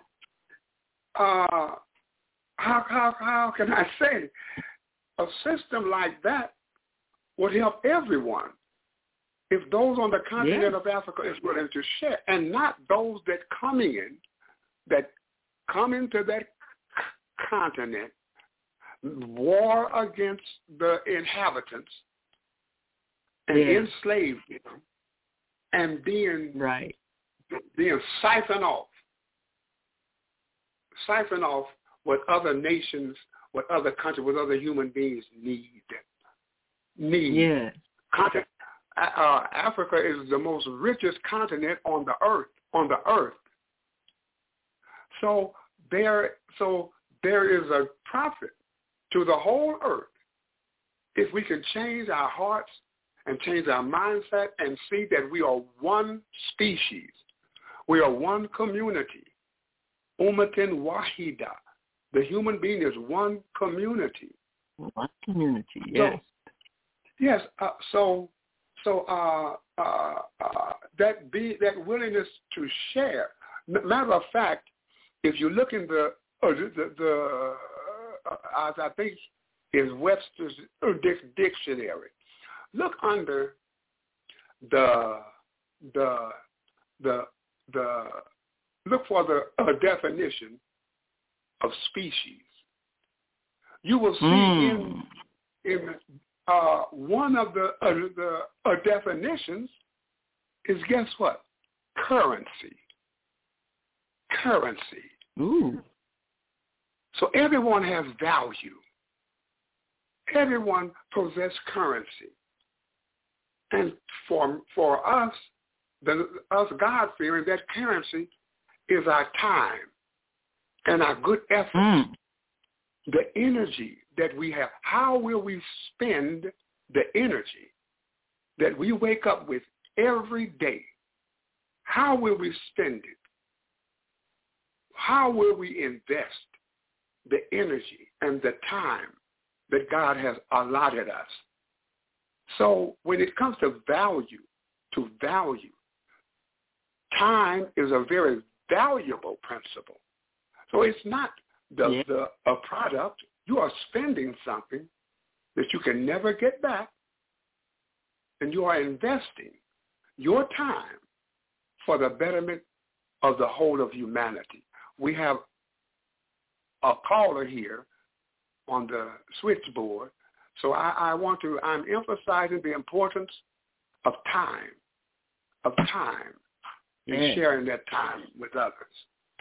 Speaker 7: how can I say, a system like that would help everyone if those on the continent of Africa is willing to share, and not those that come into that continent, war against the inhabitants and enslave them, and being siphon off what other nations, what other countries, what other human beings need. Yeah. Africa is the most richest continent on the earth. So there is a profit to the whole earth if we can change our hearts and change our mindset and see that we are one species. We are one community. Ummatin wahida. The human being is one community.
Speaker 8: One community, yes.
Speaker 7: So that willingness to share. Matter of fact, if you look in the as I think is Webster's dictionary, look under look for the definition of species. You will see in one of the definitions is, guess what? Currency.
Speaker 8: Ooh.
Speaker 7: So everyone has value. Everyone possesses currency. And for us, us God-fearing, that currency is our time and our good efforts, the energy that we have. How will we spend the energy that we wake up with every day? How will we spend it? How will we invest the energy and the time that God has allotted us? So when it comes to value, time is a very valuable principle. So it's not a product. You are spending something that you can never get back, and you are investing your time for the betterment of the whole of humanity. We have a caller here on the switchboard, so I'm emphasizing the importance of time, and sharing that time with others.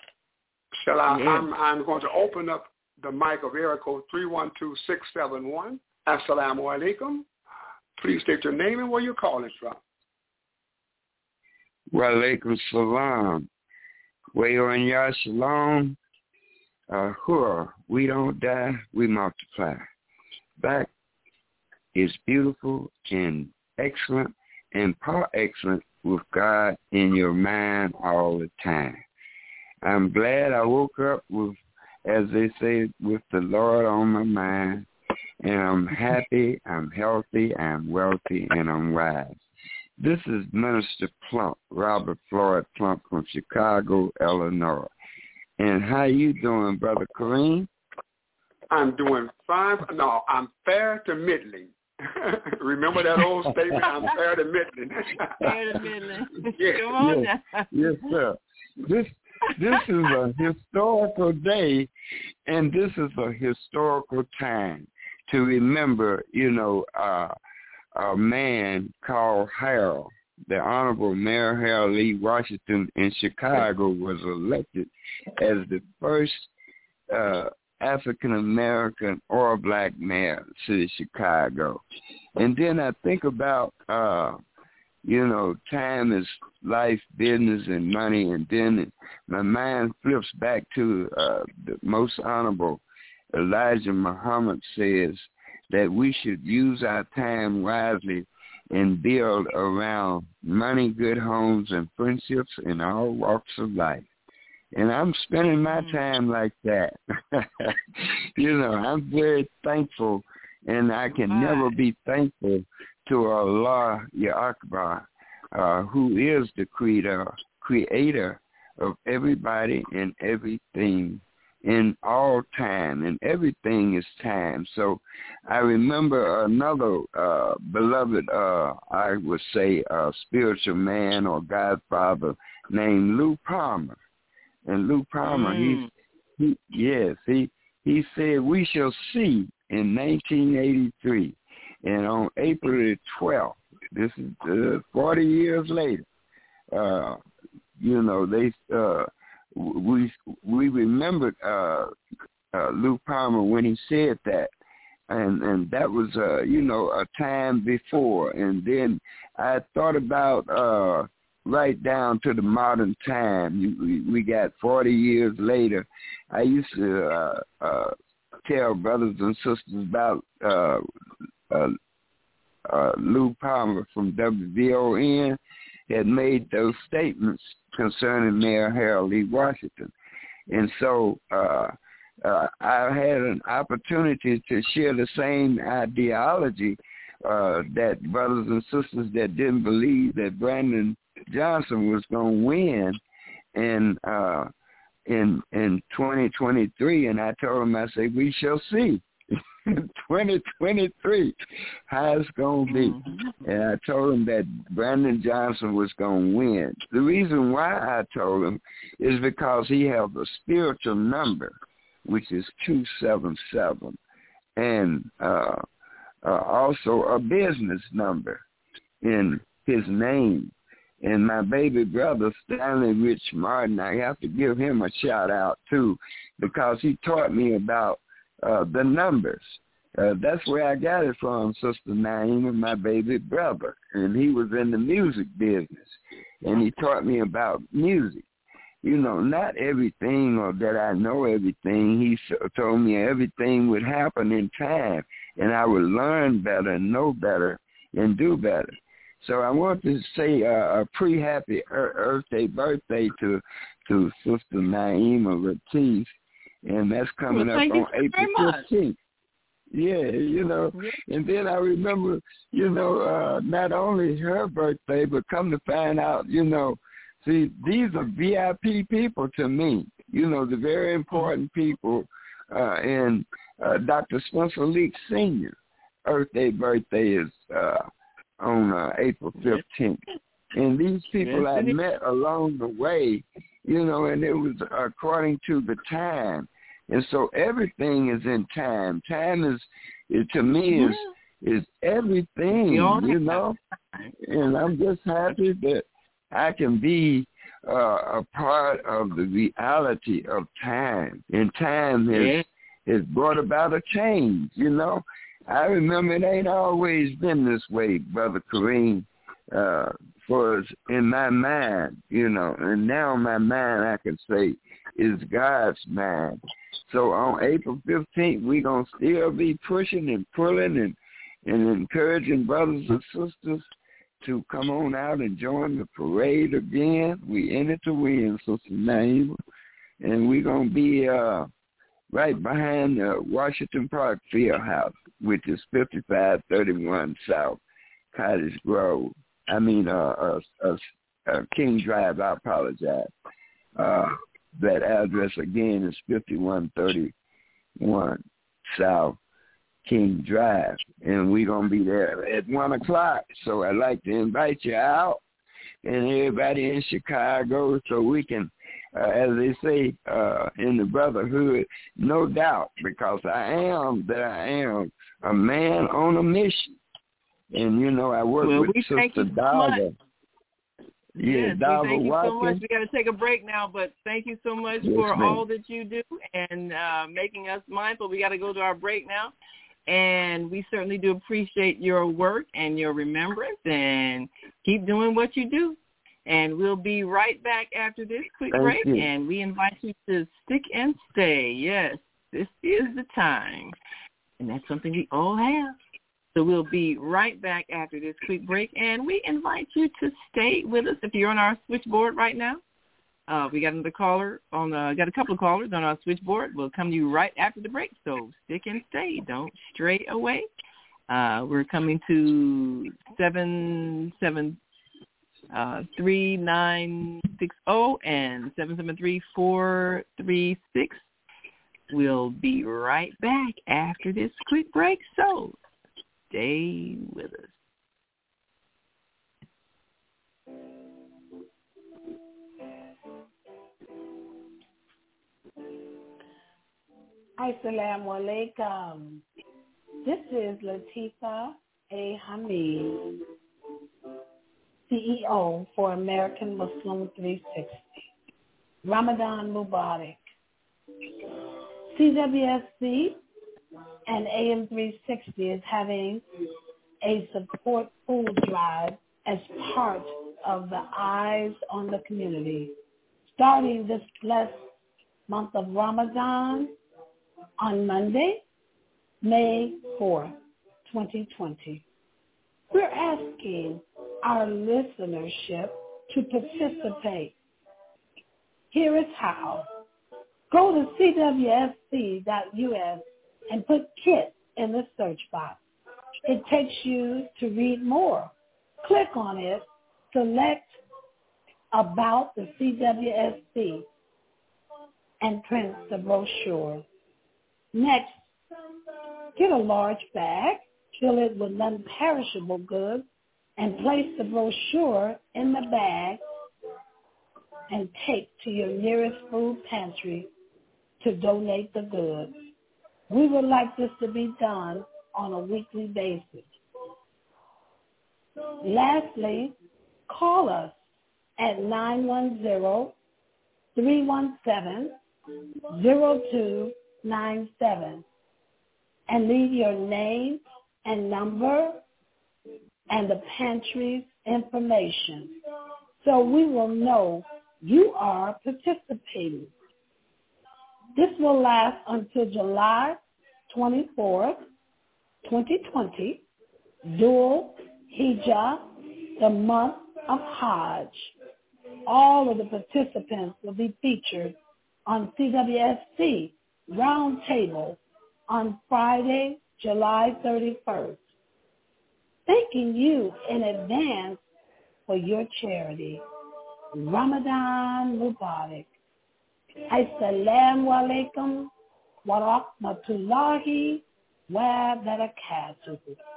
Speaker 7: I'm going to open up the mic of area code 312-671. Assalamu alaikum. Please state your name and where you're calling from.
Speaker 13: Wa alaikum salam. Wayo ya shalom. Hurrah. We don't die, we multiply. That is beautiful and excellent and par excellence with God in your mind all the time. I'm glad I woke up with, as they say, with the Lord on my mind, and I'm happy, I'm healthy, I'm wealthy, and I'm wise. This is Minister Plump, Robert Floyd Plump from Chicago, Illinois. And how you doing, Brother Kareem?
Speaker 7: I'm doing fine. No, I'm fair to middling. Remember that old statement, I'm fair to middling.
Speaker 8: Fair to middling.
Speaker 7: Yes.
Speaker 8: Come on now.
Speaker 13: Yes, sir. This is a historical day, and this is a historical time to remember, a man called Harold. The Honorable Mayor Harold Lee Washington in Chicago was elected as the first African-American or black mayor of the city of Chicago. And then I think about, time is life, business, and money, and then my mind flips back to the most honorable Elijah Muhammad says that we should use our time wisely and build around money, good homes, and friendships in all walks of life. And I'm spending my time like that. I'm very thankful, and I can never be thankful to Allah Akbar, who is the creator of everybody and everything in all time, and everything is time. So I remember another beloved, I would say, spiritual man or godfather named Lou Palmer. And Lou Palmer, he said, we shall see in 1983. And on April the 12th, this is 40 years later, we remembered Lou Palmer when he said that. And that was, a time before. And then I thought about right down to the modern time. We got 40 years later. I used to tell brothers and sisters about Lou Palmer from WVON had made those statements concerning Mayor Harold Lee Washington. And so I had an opportunity to share the same ideology that brothers and sisters that didn't believe that Brandon Johnson was going to win in 2023, and I told him, I said, we shall see 2023 how it's going to be. And I told him that Brandon Johnson was going to win. The reason why I told him is because he has a spiritual number, which is 277, and also a business number in his name. And my baby brother, Stanley Rich Martin, I have to give him a shout out too, because he taught me about the numbers. That's where I got it from, Sister Naima, my baby brother. And he was in the music business, and he taught me about music. Not everything or that I know everything. He told me everything would happen in time, and I would learn better, know better, and do better. So I want to say a pre-happy birthday to Sister Naima Latif, and that's coming up on April 15th. Yeah, and then I remember, not only her birthday, but come to find out, see, these are VIP people to me, the very important people, and Dr. Spencer Leak Sr. birthday is on April 15th. And these people I met along the way, and it was according to the time. And so everything is in time. Time is to me, is everything, And I'm just happy that I can be a part of the reality of time. And time has brought about a change, I remember it ain't always been this way, Brother Kareem, for us in my mind, and now my mind, I can say, is God's mind. So on April 15th, we're going to still be pushing and pulling and encouraging brothers and sisters to come on out and join the parade again. We in it to win, Sister Naima. And we're going to be right behind the Washington Park Fieldhouse, which is 5531 South Cottage Grove. King Drive, I apologize. That address again is 5131 South King Drive. And we're going to be there at 1 o'clock. So I'd like to invite you out and everybody in Chicago so we can, as they say in the brotherhood, no doubt, because I am a man on a mission. And, you know, I work with Sister Dava.
Speaker 8: Yes, thank you so much. We got to take a break now, but thank you so much for all that you do and making us mindful. We got to go to our break now, and we certainly do appreciate your work and your remembrance, and keep doing what you do. And we'll be right back after this quick break, and we invite you to stick and stay. Yes, this is the time, and that's something we all have. So we'll be right back after this quick break, and we invite you to stay with us. If you're on our switchboard right now, we got another caller got a couple of callers on our switchboard. We'll come to you right after the break, so stick and stay. Don't stray away. We're coming to 773-960 and 773-436. We'll be right back after this quick break, so stay with us.
Speaker 3: Assalamu alaikum. This is Latifa A. Hamid, CEO for American Muslim 360. Ramadan Mubarak. CWSC and AM 360 is having a support food drive as part of the Eyes on the Community, starting this blessed month of Ramadan on Monday, May 4th, 2020. We're asking our listenership to participate. Here is how. Go to cwsc.us and put KIT in the search box. It takes you to read more. Click on it, select About the CWSC, and print the brochure. Next, get a large bag, fill it with non-perishable goods, and place the brochure in the bag and take to your nearest food pantry to donate the goods. We would like this to be done on a weekly basis. Lastly, call us at 910-317-0297 and leave your name and number and the pantry's information so we will know you are participating. This will last until July 24th, 2020, Dhul Hijjah, the month of Hajj. All of the participants will be featured on CWSC Roundtable on Friday, July 31st. Thanking you in advance for your charity. Ramadan Mubarak. Assalamu alaikum wa rahmatullahi wa barakatuh.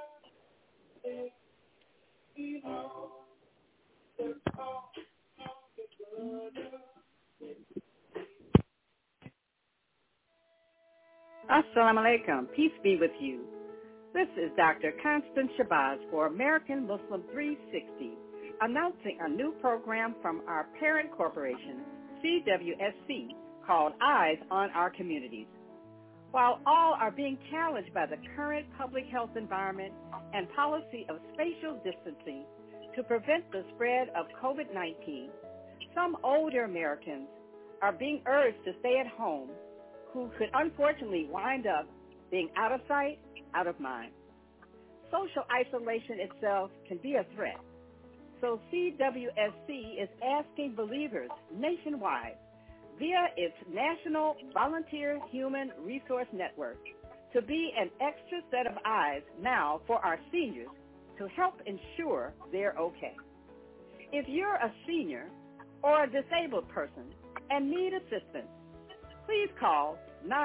Speaker 14: Assalamu alaikum. Peace be with you. This is Dr. Constance Shabazz for American Muslim 360, announcing a new program from our parent corporation, CWSC, called Eyes on Our Communities. While all are being challenged by the current public health environment and policy of spatial distancing to prevent the spread of COVID-19, some older Americans are being urged to stay at home who could unfortunately wind up being out of sight, out of mind. Social isolation itself can be a threat, So CWSC is asking believers nationwide via its National Volunteer Human Resource Network to be an extra set of eyes now for our seniors to help ensure they're okay. If you're a senior or a disabled person and need assistance, please call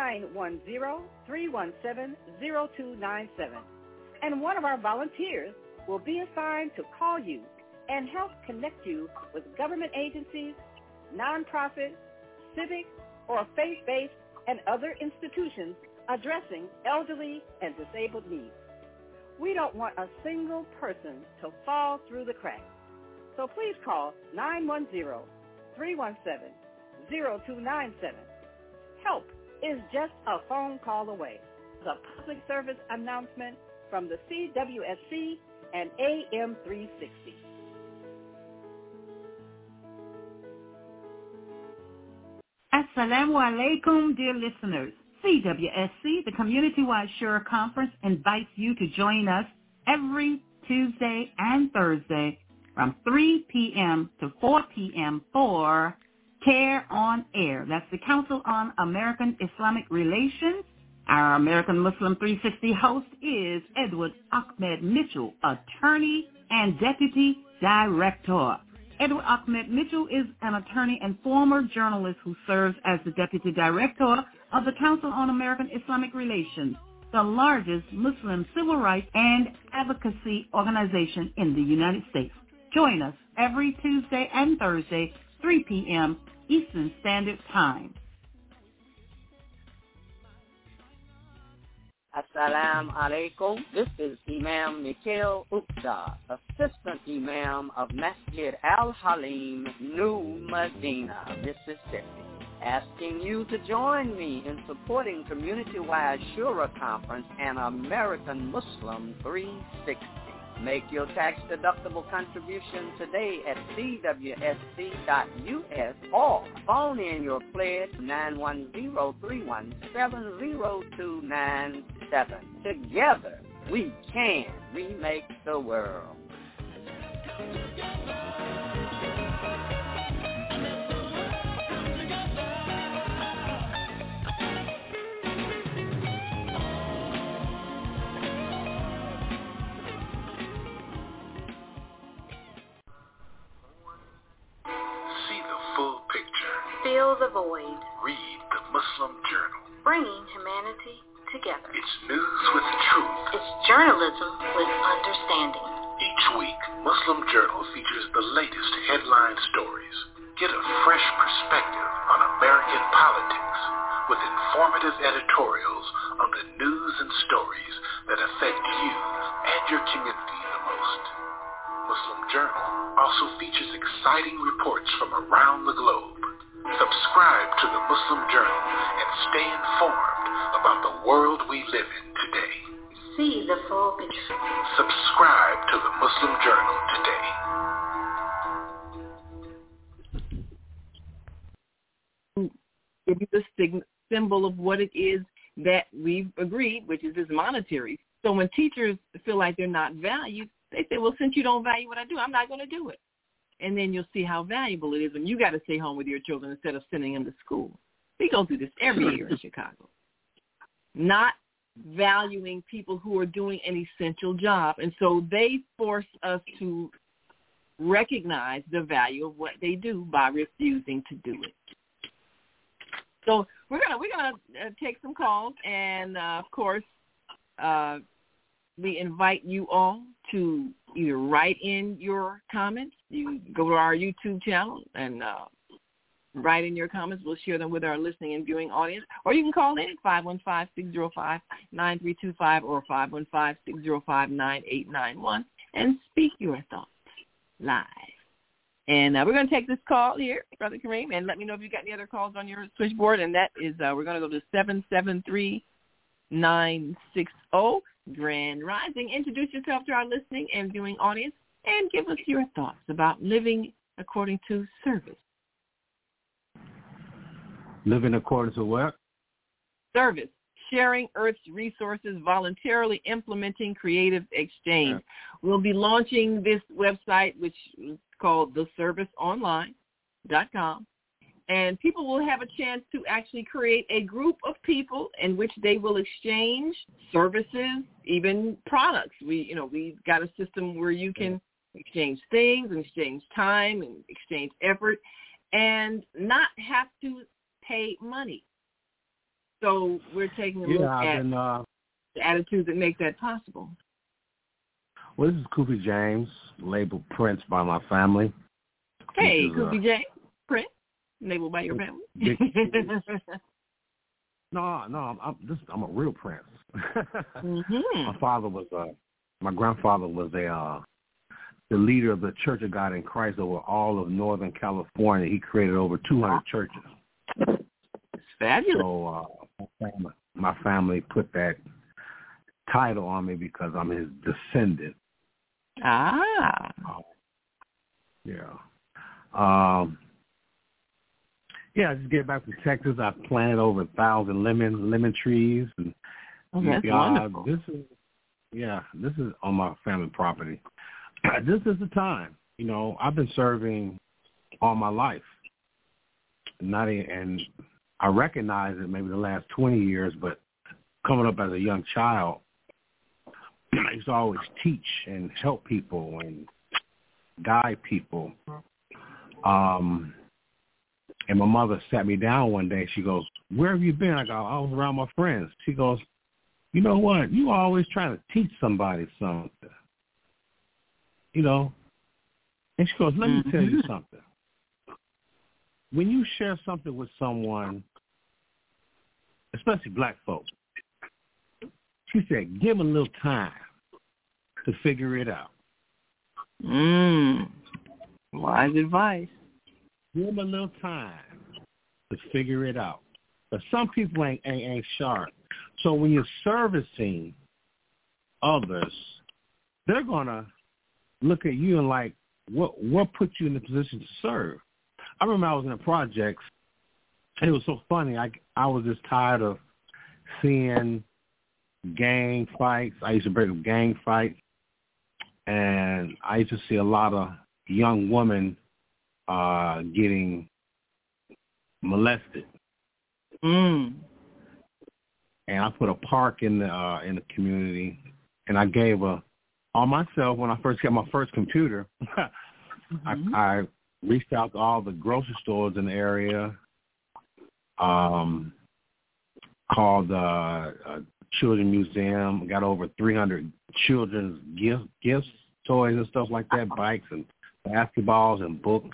Speaker 14: 910-317-0297, and one of our volunteers will be assigned to call you and help connect you with government agencies, nonprofits, civic or faith-based and other institutions addressing elderly and disabled needs. We don't want a single person to fall through the cracks. So please call 910-317-0297. Help is just a phone call away. The public service announcement from the CWSC and AM 360.
Speaker 5: Assalamu alaikum, dear listeners. CWSC, the Community-Wide Shura Conference, invites you to join us every Tuesday and Thursday from 3 p.m. to 4 p.m. for CARE on Air. That's the Council on American Islamic Relations. Our American Muslim 360 host is Edward Ahmed Mitchell, attorney and deputy director. Edward Ahmed Mitchell is an attorney and former journalist who serves as the deputy director of the Council on American Islamic Relations, the largest Muslim civil rights and advocacy organization in the United States. Join us every Tuesday and Thursday, 3 p.m. Eastern Standard Time.
Speaker 15: Assalamu alaikum. This is Imam Mikhail Upta, Assistant Imam of Masjid Al-Halim, New Medina, Mississippi, asking you to join me in supporting Community-Wide Shura Conference and American Muslim 360. Make your tax-deductible contribution today at cwsc.us or phone in your pledge 910-317-0297. Together, we can remake the world.
Speaker 16: Fill the void.
Speaker 17: Read the Muslim Journal.
Speaker 16: Bringing humanity together.
Speaker 17: It's news with truth.
Speaker 16: It's journalism with understanding.
Speaker 17: Each week, Muslim Journal features the latest headline stories. Get a fresh perspective on American politics with informative editorials on the news and stories that affect you and your community the most. Muslim Journal also features exciting reports from around the globe. Subscribe to the Muslim Journal and stay informed about the world we live in today.
Speaker 16: See the full picture.
Speaker 17: Subscribe to the Muslim Journal today.
Speaker 8: Give you the symbol of what it is that we've agreed, which is monetary. So when teachers feel like they're not valued, they say, well, since you don't value what I do, I'm not going to do it. And then you'll see how valuable it is when you got to stay home with your children instead of sending them to school. We go through this every year in Chicago. Not valuing people who are doing an essential job. And so they force us to recognize the value of what they do by refusing to do it. So we're gonna take some calls, and of course, we invite you all to either write in your comments. You go to our YouTube channel and write in your comments. We'll share them with our listening and viewing audience. Or you can call in at 515-605-9325 or 515-605-9891 and speak your thoughts live. And we're going to take this call here, Brother Kareem, and let me know if you got any other calls on your switchboard. And that is, we're going to go to 773-960. Grand Rising. Introduce yourself to our listening and viewing audience and give us your thoughts about living according to service.
Speaker 18: Living according to what?
Speaker 8: Service. sharing Earth's resources, voluntarily implementing creative exchange. We'll be launching this website, which is called theserviceonline.com. And people will have a chance to actually create a group of people in which they will exchange services, even products. We've got a system where you can exchange things and exchange time and exchange effort and not have to pay money. So we're taking a look at the attitudes that make that possible.
Speaker 18: Well, this is Koofy James, labeled Prince by my family.
Speaker 8: Hey, Koofy James, Prince. Labeled by your family?
Speaker 18: No, I'm a real prince.
Speaker 8: Mm-hmm.
Speaker 18: My grandfather was the leader of the Church of God in Christ over all of Northern California. He created over 200 churches.
Speaker 8: It's fabulous.
Speaker 18: So my family put that title on me because I'm his descendant.
Speaker 8: Ah.
Speaker 18: Yeah, I just get back from Texas. I planted over 1,000 lemon trees, and
Speaker 8: that's wonderful.
Speaker 18: This is on my family property. This is the time. I've been serving all my life, and I recognize it maybe the last 20 years, but coming up as a young child, I used to always teach and help people and guide people. And my mother sat me down one day. She goes, "Where have you been?" I go, "I was around my friends." She goes, "You know what? You always trying to teach somebody something. And she goes, "Let me tell you something. When you share something with someone, especially black folks," she said, "give them a little time to figure it out."
Speaker 8: Wise advice.
Speaker 18: Give them a little time to figure it out. But some people ain't sharp. So when you're servicing others, they're gonna look at you and like, what put you in the position to serve? I remember I was in the projects, and it was so funny. I was just tired of seeing gang fights. I used to break up gang fights, and I used to see a lot of young women getting molested. And I put a park in the community, and I gave on myself when I first got my first computer. I reached out to all the grocery stores in the area, called Children's Museum, got over 300 children's gifts, toys and stuff like that, bikes and basketballs and books.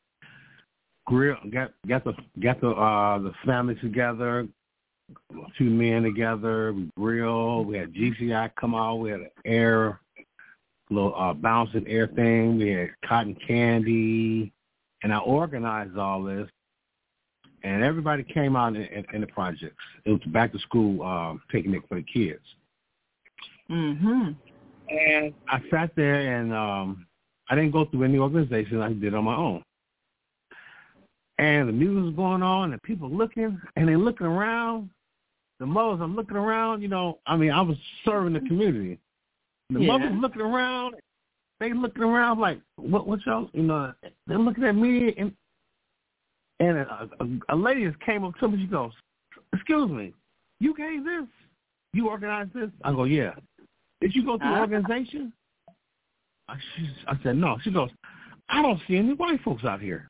Speaker 18: Got the family together, 2 men together. We grilled. We had GCI come out. We had an little bouncing air thing. We had cotton candy, and I organized all this. And everybody came out in the projects. It was back to school picnic for the kids. And I sat there, and I didn't go through any organization. I did it on my own. And the music was going on, and people looking, and they're looking around. The mothers are looking around. I was serving the community. The mothers looking around. They looking around like, what y'all? They're looking at me, and a lady just came up to me. She goes, "Excuse me, you gave this? You organized this?" I go, "Yeah." "Did you go through an organization?" I said, "No." She goes, "I don't see any white folks out here."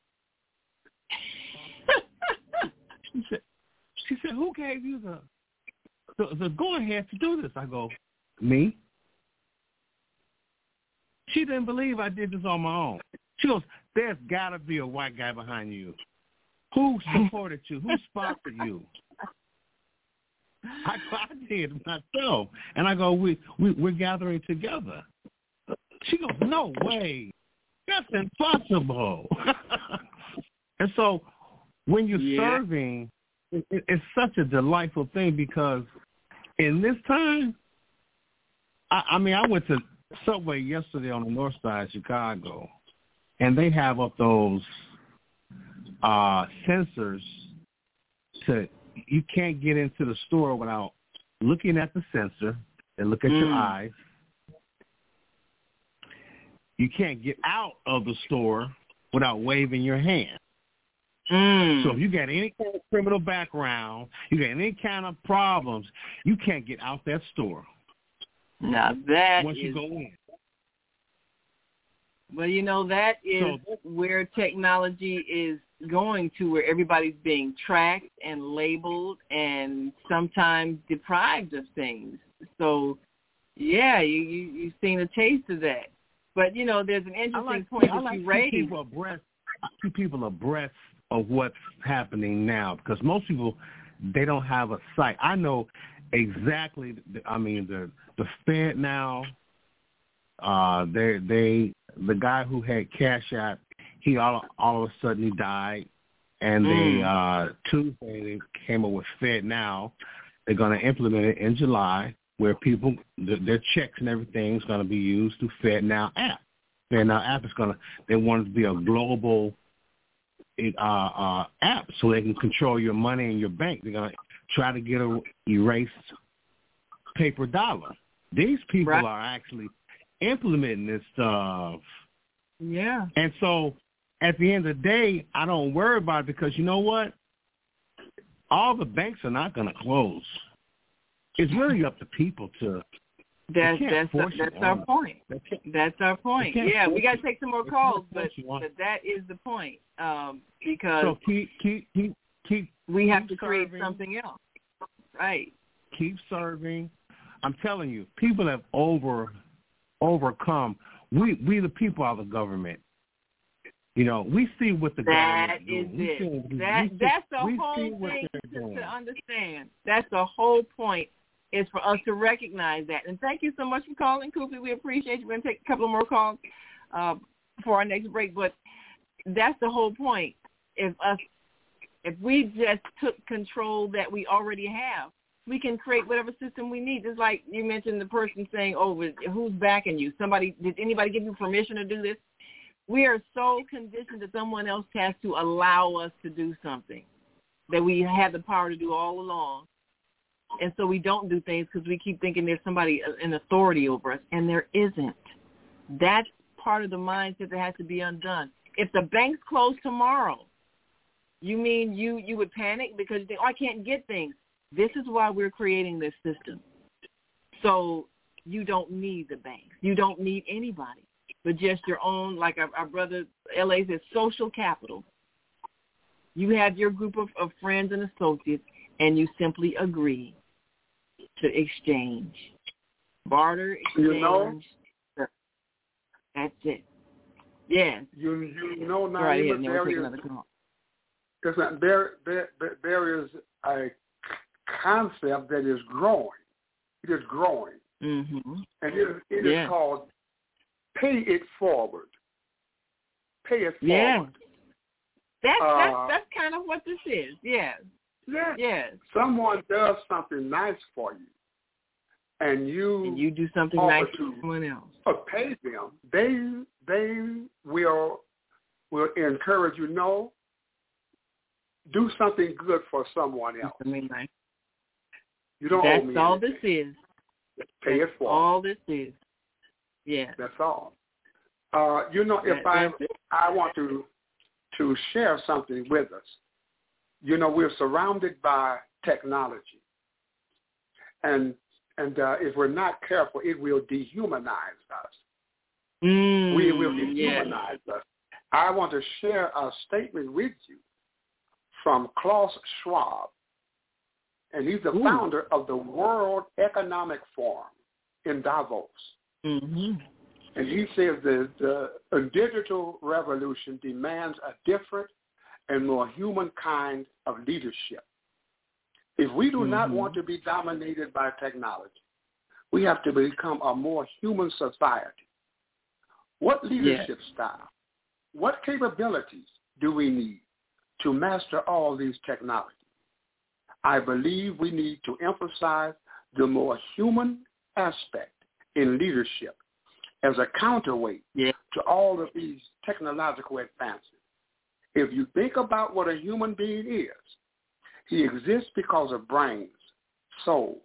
Speaker 18: She said, "Who gave you the go-ahead to do this?" I go, "Me." She didn't believe I did this on my own. She goes, "There's got to be a white guy behind you. Who supported you? Who sponsored you?" I did myself. And I go, we're gathering together. She goes, "No way. That's impossible." And so when you're serving, it's such a delightful thing because in this time, I went to Subway yesterday on the north side of Chicago, and they have up those sensors you can't get into the store without looking at the sensor and look at your eyes. You can't get out of the store without waving your hand. So if you got any kind of criminal background, you got any kind of problems, you can't get out that store.
Speaker 8: Now that
Speaker 18: once you go in.
Speaker 8: Well, you know, that is where technology is going to, where everybody's being tracked and labeled and sometimes deprived of things. So, yeah, you've seen a taste of that. But, you know, there's an interesting point that you raised.
Speaker 18: Keep people abreast of what's happening now, because most people, they don't have a sight. I know exactly, the Fed now, the guy who had Cash App, he all of a sudden he died, and Tuesday they came up with Fed Now. They're going to implement it in July, where people, their checks and everything is going to be used through Fed Now app. Fed Now app is they want it to be a global app so they can control your money in your bank. They're going to try to get erase paper dollar. These people are actually implementing this stuff.
Speaker 8: Yeah.
Speaker 18: And so at the end of the day, I don't worry about it, because you know what? All the banks are not going to close. It's really up to people to. That's our point. That's our point. Yeah, we got to take some more calls, but that is the point. Because so keep
Speaker 8: we have to create something else. Right.
Speaker 18: Keep serving. I'm telling you, people have overcome. We the people are the government. You know, we see what the government is doing.
Speaker 8: That's the whole thing to understand. That's the whole point, is for us to recognize that. And thank you so much for calling, Koopy. We appreciate you. We're going to take a couple more calls before our next break. But that's the whole point. If we just took control that we already have, we can create whatever system we need. Just like you mentioned, the person saying, who's backing you? Did anybody give you permission to do this? We are so conditioned that someone else has to allow us to do something that we had the power to do all along. And so we don't do things because we keep thinking there's somebody in authority over us, and there isn't. That's part of the mindset that has to be undone. If the banks close tomorrow, you mean you would panic because you think, I can't get things. This is why we're creating this system. So you don't need the banks. You don't need anybody, but just your own, like our brother L.A. says, social capital. You have your group of friends and associates, and you simply agree to exchange. Barter, exchange.
Speaker 7: You know?
Speaker 8: That's it. Yeah.
Speaker 7: You know now,
Speaker 8: right,
Speaker 7: there is a concept that is growing. It is growing.
Speaker 8: Mm-hmm.
Speaker 7: And it is called pay it forward. Pay it forward.
Speaker 8: That's kind of what this is. Yeah.
Speaker 7: Yeah.
Speaker 8: Yes.
Speaker 7: Someone does something nice for you, and you
Speaker 8: do something nice for someone else.
Speaker 7: Or pay them. They will encourage you. No, do something good for someone else.
Speaker 8: Something nice.
Speaker 7: You don't owe me
Speaker 8: That's all
Speaker 7: anything.
Speaker 8: this is.
Speaker 7: Pay it forward.
Speaker 8: All this is. Yeah.
Speaker 7: That's all. If I want to share something with us. We're surrounded by technology, and if we're not careful, it will dehumanize us. We will dehumanize us. I want to share a statement with you from Klaus Schwab, and he's the founder of the World Economic Forum in Davos.
Speaker 8: Mm-hmm.
Speaker 7: And he says that the digital revolution demands a different and more human kind of leadership. If we do not want to be dominated by technology, we have to become a more human society. What leadership style, what capabilities do we need to master all these technologies? I believe we need to emphasize the more human aspect in leadership as a counterweight to all of these technological advances. If you think about what a human being is, he exists because of brains, soul,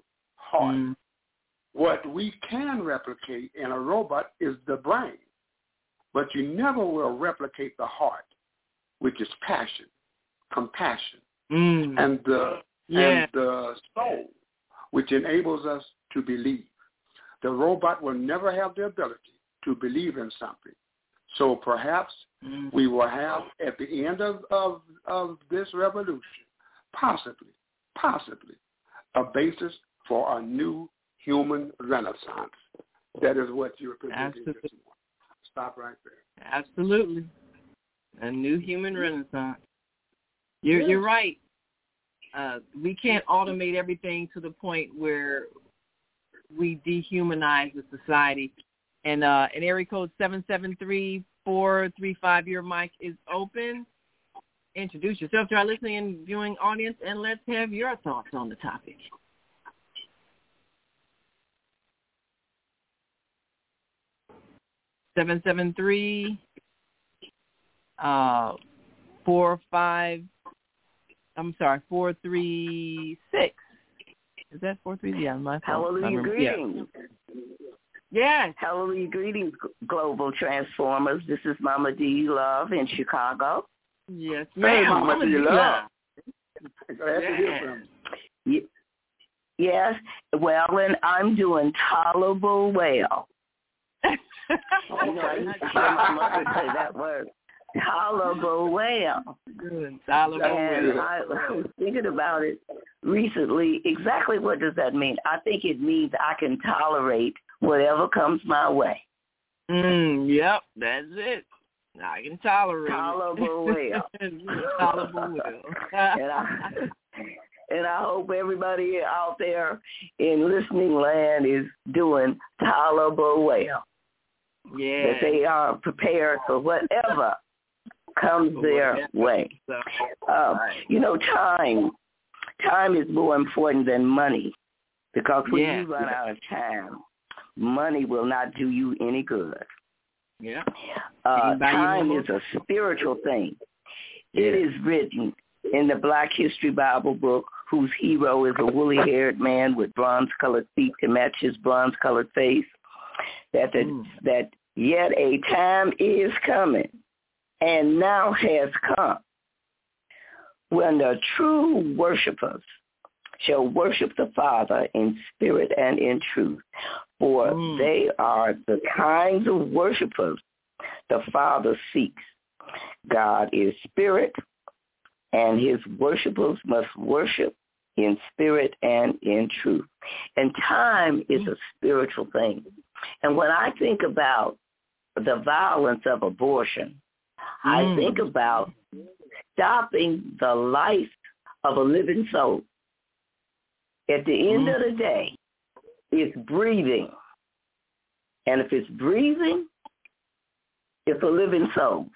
Speaker 7: heart. What we can replicate in a robot is the brain, but you never will replicate the heart, which is passion, compassion, and the soul, which enables us to believe. The robot will never have the ability to believe in something. So perhaps we will have, at the end of this revolution, possibly, a basis for a new human renaissance. That is what you're presenting this morning. Stop right there.
Speaker 8: Absolutely. A new human renaissance. You're right. We can't automate everything to the point where we dehumanize the society. And area code 773-435, your mic is open. Introduce yourself to our listening and viewing audience, and let's have your thoughts on the topic. Seven 436. Is that 43? Yeah, my phone.
Speaker 19: Hallelujah, greetings.
Speaker 8: Yes.
Speaker 19: Hallelujah, greetings, Global Transformers. This is Mama D. Love in Chicago.
Speaker 8: Yes,
Speaker 7: ma'am.
Speaker 19: Hey,
Speaker 7: Mama D. Love. Glad to hear from you.
Speaker 19: Yes, well, and I'm doing tolerable well. You know, I used to hear my mother say that word. Tolerable well.
Speaker 8: Good. Tolerable
Speaker 19: and
Speaker 8: well.
Speaker 19: I was thinking about it recently. Exactly what does that mean? I think it means I can tolerate whatever comes my way.
Speaker 8: Yep, that's it. I can tolerate
Speaker 19: tolerable well.
Speaker 8: Tolerable well.
Speaker 19: And I hope everybody out there in listening land is doing tolerable well.
Speaker 8: Yeah.
Speaker 19: That they are prepared for whatever comes their way. You know, time is more important than money, because when you run out of time, money will not do you any good.
Speaker 8: Yeah.
Speaker 19: Time is a spiritual thing. It is written in the Black History Bible book, whose hero is a woolly-haired man with bronze-colored feet to match his bronze-colored face, that yet a time is coming, and now has come, when the true worshipers shall worship the Father in spirit and in truth, for they are the kinds of worshipers the Father seeks. God is spirit, and his worshipers must worship in spirit and in truth. And time is a spiritual thing. And when I think about the violence of abortion, I think about stopping the life of a living soul. At the end of the day, it's breathing. And if it's breathing, it's a living soul.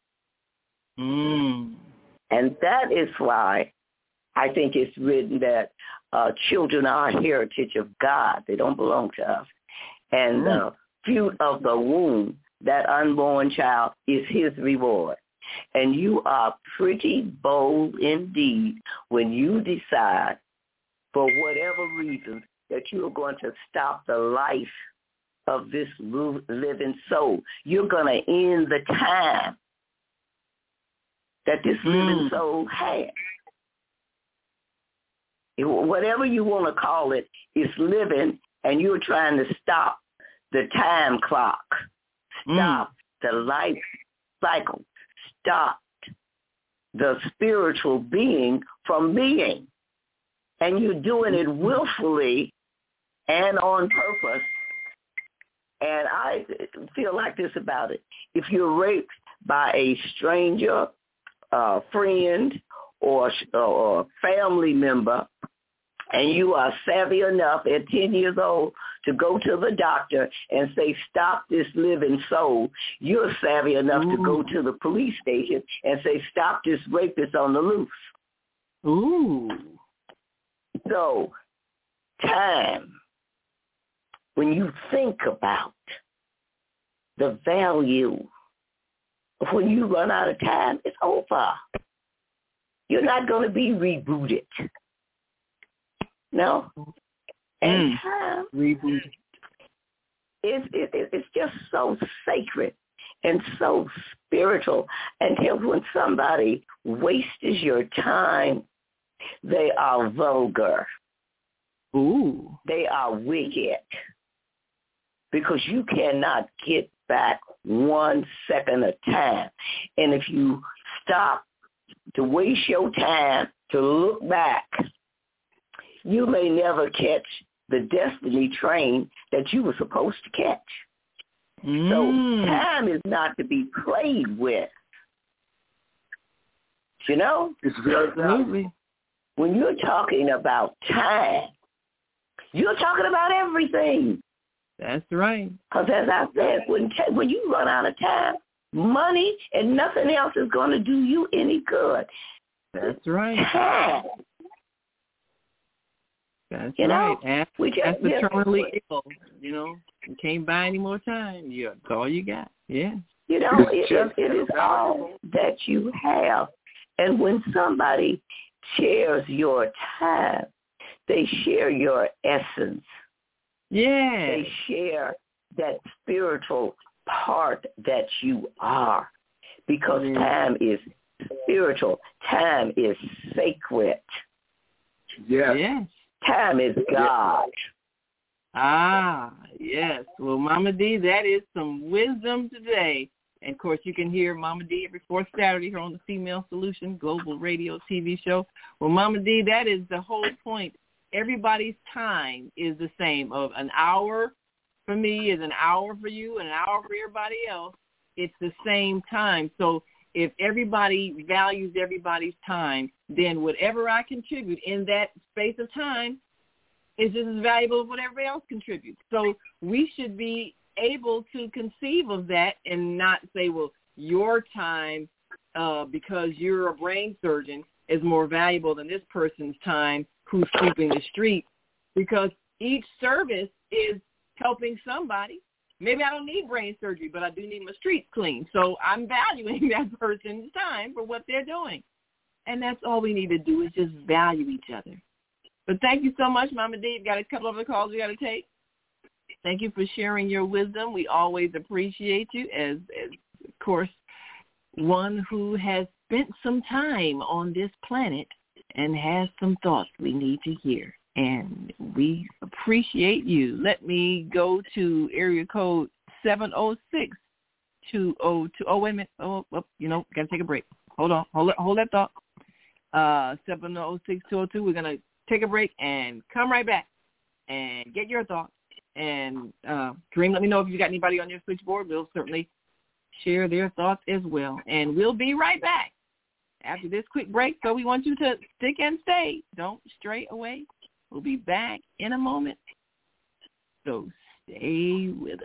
Speaker 19: And that is why I think it's written that children are a heritage of God. They don't belong to us. And the fruit of the womb, that unborn child, is his reward. And you are pretty bold indeed when you decide, for whatever reason, that you are going to stop the life of this living soul. You're going to end the time that this living soul has. Whatever you want to call it, it's living, and you're trying to stop the time clock, stop the life cycle, stop the spiritual being from being. And you're doing it willfully and on purpose. And I feel like this about it. If you're raped by a stranger, friend, or family member, and you are savvy enough at 10 years old to go to the doctor and say, stop this living soul, you're savvy enough to go to the police station and say, stop this rapist on the loose. So, time, when you think about the value of when you run out of time, it's over. You're not going to be rebooted. No. And time
Speaker 8: rebooted.
Speaker 19: It's just so sacred and so spiritual. Until when somebody wastes your time, they are vulgar.
Speaker 8: Ooh.
Speaker 19: They are wicked. Because you cannot get back 1 second of time. And if you stop to waste your time to look back, you may never catch the destiny train that you were supposed to catch. So time is not to be played with. You know?
Speaker 6: It's very valuable.
Speaker 19: When you're talking about time, you're talking about everything.
Speaker 8: That's right.
Speaker 19: Because as I said, when you run out of time, money and nothing else is going to do you any good.
Speaker 8: That's right.
Speaker 19: Time.
Speaker 8: That's
Speaker 19: you
Speaker 8: right.
Speaker 19: Know,
Speaker 8: that's the terminally ill. You know, you can't buy any more time. That's all you got. Yeah.
Speaker 19: You know, it is all that you have. And when somebody shares your time, they share your essence.
Speaker 8: Yeah.
Speaker 19: They share that spiritual part that you are. Because time is spiritual. Time is sacred.
Speaker 6: Yeah.
Speaker 8: Yes.
Speaker 19: Time is God.
Speaker 8: Ah, yes. Well, Mama D, that is some wisdom today. And, of course, you can hear Mama D every fourth Saturday here on the Female Solution Global Radio TV show. Well, Mama D, that is the whole point. Everybody's time is the same. Of an hour for me is an hour for you and an hour for everybody else. It's the same time. So if everybody values everybody's time, then whatever I contribute in that space of time is just as valuable as what everybody else contributes. So we should be able to conceive of that and not say, well, your time, because you're a brain surgeon, is more valuable than this person's time who's sweeping the street, because each service is helping somebody. Maybe I don't need brain surgery, but I do need my streets clean. So I'm valuing that person's time for what they're doing. And that's all we need to do is just value each other. But thank you so much, Mama D. You've got a couple of other calls we got to take. Thank you for sharing your wisdom. We always appreciate you as of course, one who has spent some time on this planet and has some thoughts we need to hear. And we appreciate you. Let me go to area code 706-202. Oh, wait a minute. Oh, got to take a break. Hold on. Hold that thought. 706-202. We're going to take a break and come right back and get your thoughts. And Kareem, let me know if you got anybody on your switchboard. We'll certainly share their thoughts as well. And we'll be right back after this quick break. So we want you to stick and stay. Don't stray away. We'll be back in a moment. So stay with us.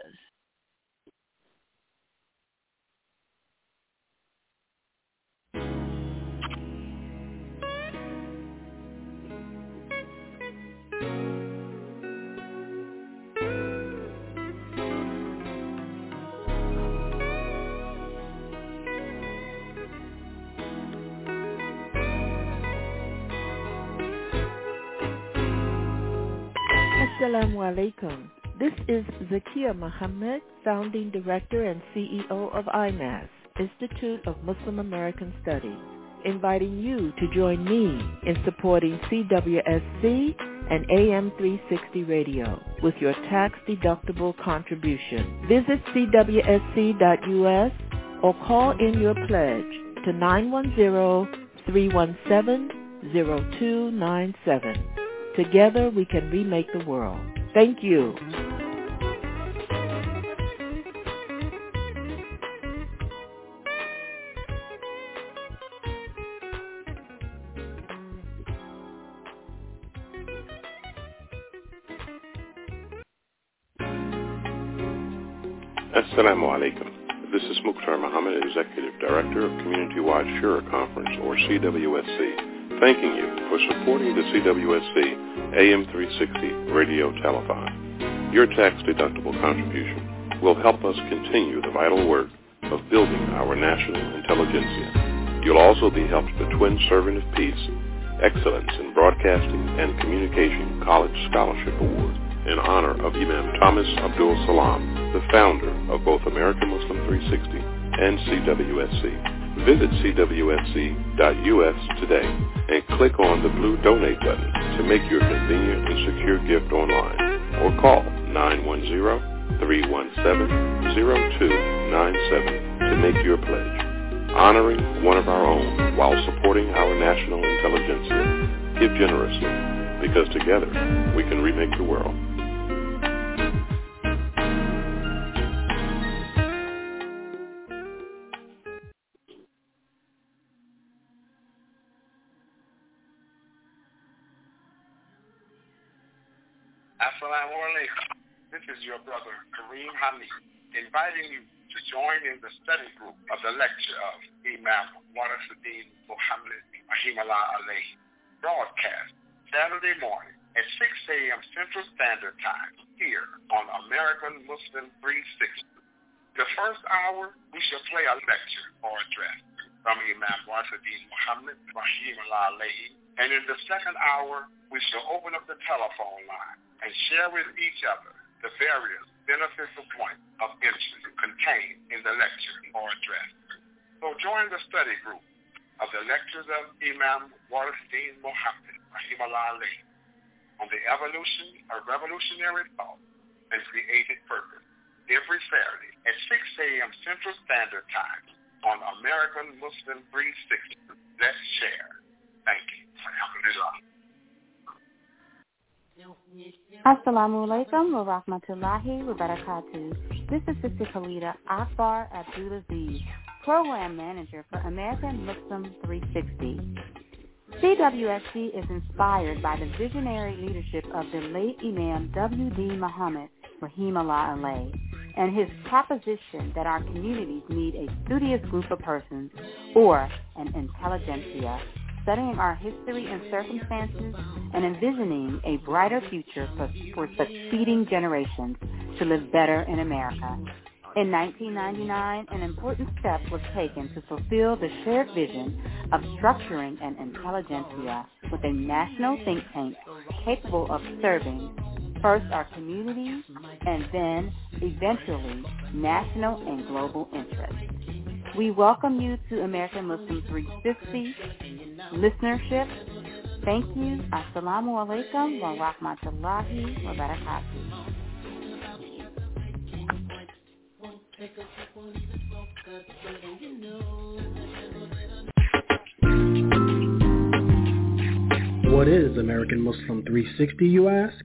Speaker 20: Assalamu alaikum. This is Zakia Muhammad, Founding Director and CEO of IMAS, Institute of Muslim American Studies, inviting you to join me in supporting CWSC and AM 360 Radio with your tax-deductible contribution. Visit cwsc.us or call in your pledge to 910-317-0297. Together we can remake the world. Thank you.
Speaker 21: Assalamu alaikum. This is Mukhtar Muhammad, Executive Director of Community-Wide Shura Conference, or CWSC, thanking you for supporting the CWSC AM 360 Radio Telethon. Your tax-deductible contribution will help us continue the vital work of building our national intelligentsia. You'll also be helped the twin servant of peace Excellence in Broadcasting and Communication College Scholarship Award in honor of Imam Thomas Abdul Salam, the founder of both American Muslim 360 and CWSC. Visit cwsc.us today and click on the blue donate button to make your convenient and secure gift online, or call 910-317-0297 to make your pledge. Honoring one of our own while supporting our national intelligentsia. Give generously, because together we can remake the world.
Speaker 7: Assalamu alaikum. This is your brother Kareem Hamid, inviting you to join in the study group of the lecture of Imam Warithuddin Muhammad Rahimahullah alayhi, broadcast Saturday morning at 6 a.m. Central Standard Time here on American Muslim 360. The first hour, we shall play a lecture or address from Imam Warithuddin Muhammad Rahimahullah alayhi, and in the second hour, we shall open up the telephone line and share with each other the various beneficial points of interest contained in the lecture or address. So join the study group of the lectures of Imam Warithuddin Muhammad Rahimahullah alayhi on the evolution of revolutionary thought and creative purpose every Saturday at 6 a.m. Central Standard Time on American Muslim 360. Let's share. Thank you.
Speaker 10: Assalamu alaikum wa rahmatullahi wa barakatuh. This is Sister Khalida Akbar Abdulaziz, Program Manager for American Muslim 360. CWSC is inspired by the visionary leadership of the late Imam W.D. Muhammad Rahimahullah alayhi and his proposition that our communities need a studious group of persons, or an intelligentsia, studying our history and circumstances and envisioning a brighter future for succeeding generations to live better in America. In 1999, an important step was taken to fulfill the shared vision of structuring an intelligentsia with a national think tank capable of serving first our communities and then, eventually, national and global interests. We welcome you to American Muslim 360 listenership. Thank you. Assalamu alaikum wa rahmatullahi wa barakatuh.
Speaker 2: What is American Muslim 360, you ask?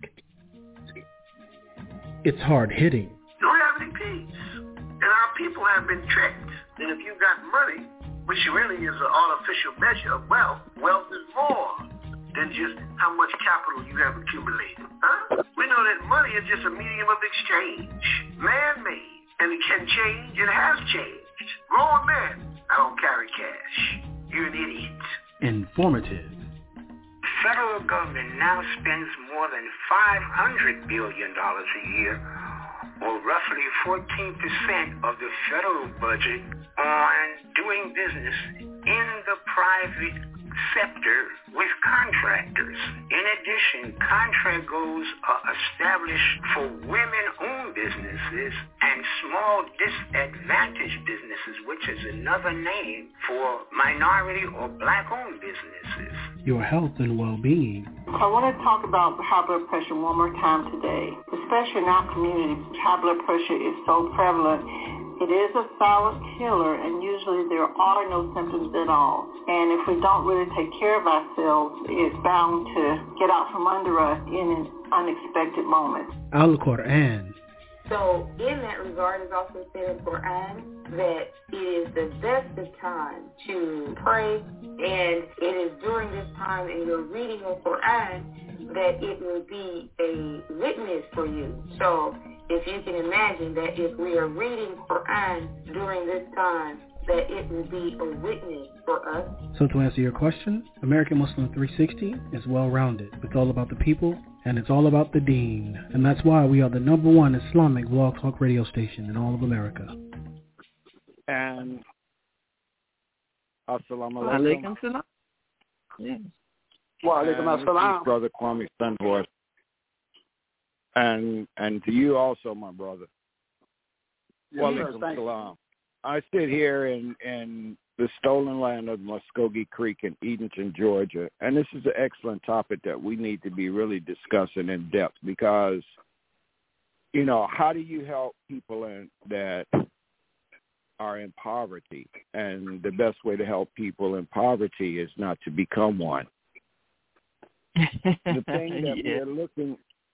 Speaker 2: It's hard-hitting.
Speaker 22: You don't have any peace. And our people have been tricked. And if you got money, which really is an artificial measure of wealth, wealth is more than just how much capital you have accumulated. Huh? We know that money is just a medium of exchange, man-made, and it can change. It has changed. Grown men, I don't carry cash. You're an idiot.
Speaker 2: Informative.
Speaker 22: The federal government now spends more than $500 billion a year, or roughly 14% of the federal budget, on doing business in the private sector with contractors. In addition, contract goals are established for women-owned businesses and small disadvantaged businesses, which is another name for minority or black-owned businesses.
Speaker 2: Your health and well-being.
Speaker 23: I want to talk about high blood pressure one more time today. Especially in our community, high blood pressure is so prevalent. It is a silent killer, and usually there are no symptoms at all. And if we don't really take care of ourselves, it's bound to get out from under us in an unexpected moment.
Speaker 2: Al-Quran.
Speaker 24: So in that regard, it's also said in the Quran that it is the best of time to pray, and it is during this time in your reading of Quran that it will be a witness for you. So if you can imagine that if we are reading Quran during this time, that it will be a witness for us.
Speaker 2: So to answer your question, American Muslim 360 is well-rounded. It's all about the people, and it's all about the deen. And that's why we are the #1 Islamic blog talk radio station in all of America.
Speaker 25: And Assalamu alaikum.
Speaker 8: Alaikum salam. Yeah.
Speaker 7: Wa alaikum assalam.
Speaker 1: Brother Kwame Stunhorse. And to you also, my brother. Wa alaikum salam. I sit here in the stolen land of Muskogee Creek in Edenton, Georgia, and this is an excellent topic that we need to be really discussing in depth because, you know, how do you help people that are in poverty? And the best way to help people in poverty is not to become one. The thing that we're looking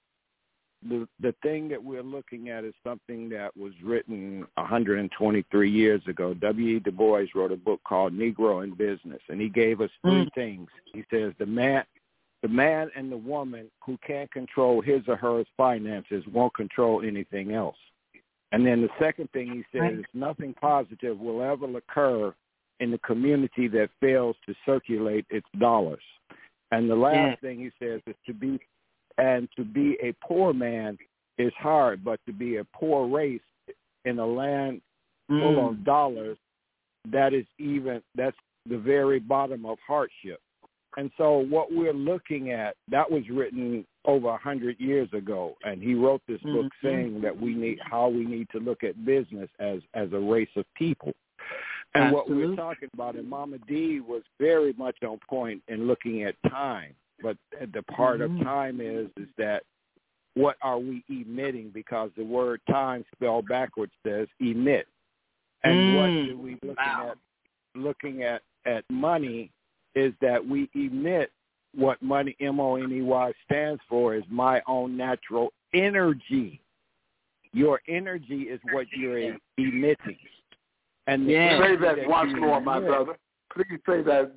Speaker 1: the thing that we're looking at is something that was written 123 years ago. W.E. Du Bois wrote a book called Negro in Business, and he gave us three things. He says the man and the woman who can't control his or her finances won't control anything else. And then the second thing he said is nothing positive will ever occur in the community that fails to circulate its dollars. And the last thing he says is to be a poor man is hard, but to be a poor race in a land full of dollars, that's the very bottom of hardship. And so what we're looking at, that was written over 100 years ago, and he wrote this book saying that we need to look at business as a race of people. And what we're talking about, and Mama D was very much on point in looking at time. But the part of time is that what are we emitting? Because the word time spelled backwards says emit. And what do we looking at money is that we emit what money, M-O-N-E-Y, stands for is my own natural energy. Your energy is what you're emitting. And
Speaker 7: say that once more, my brother. Please say that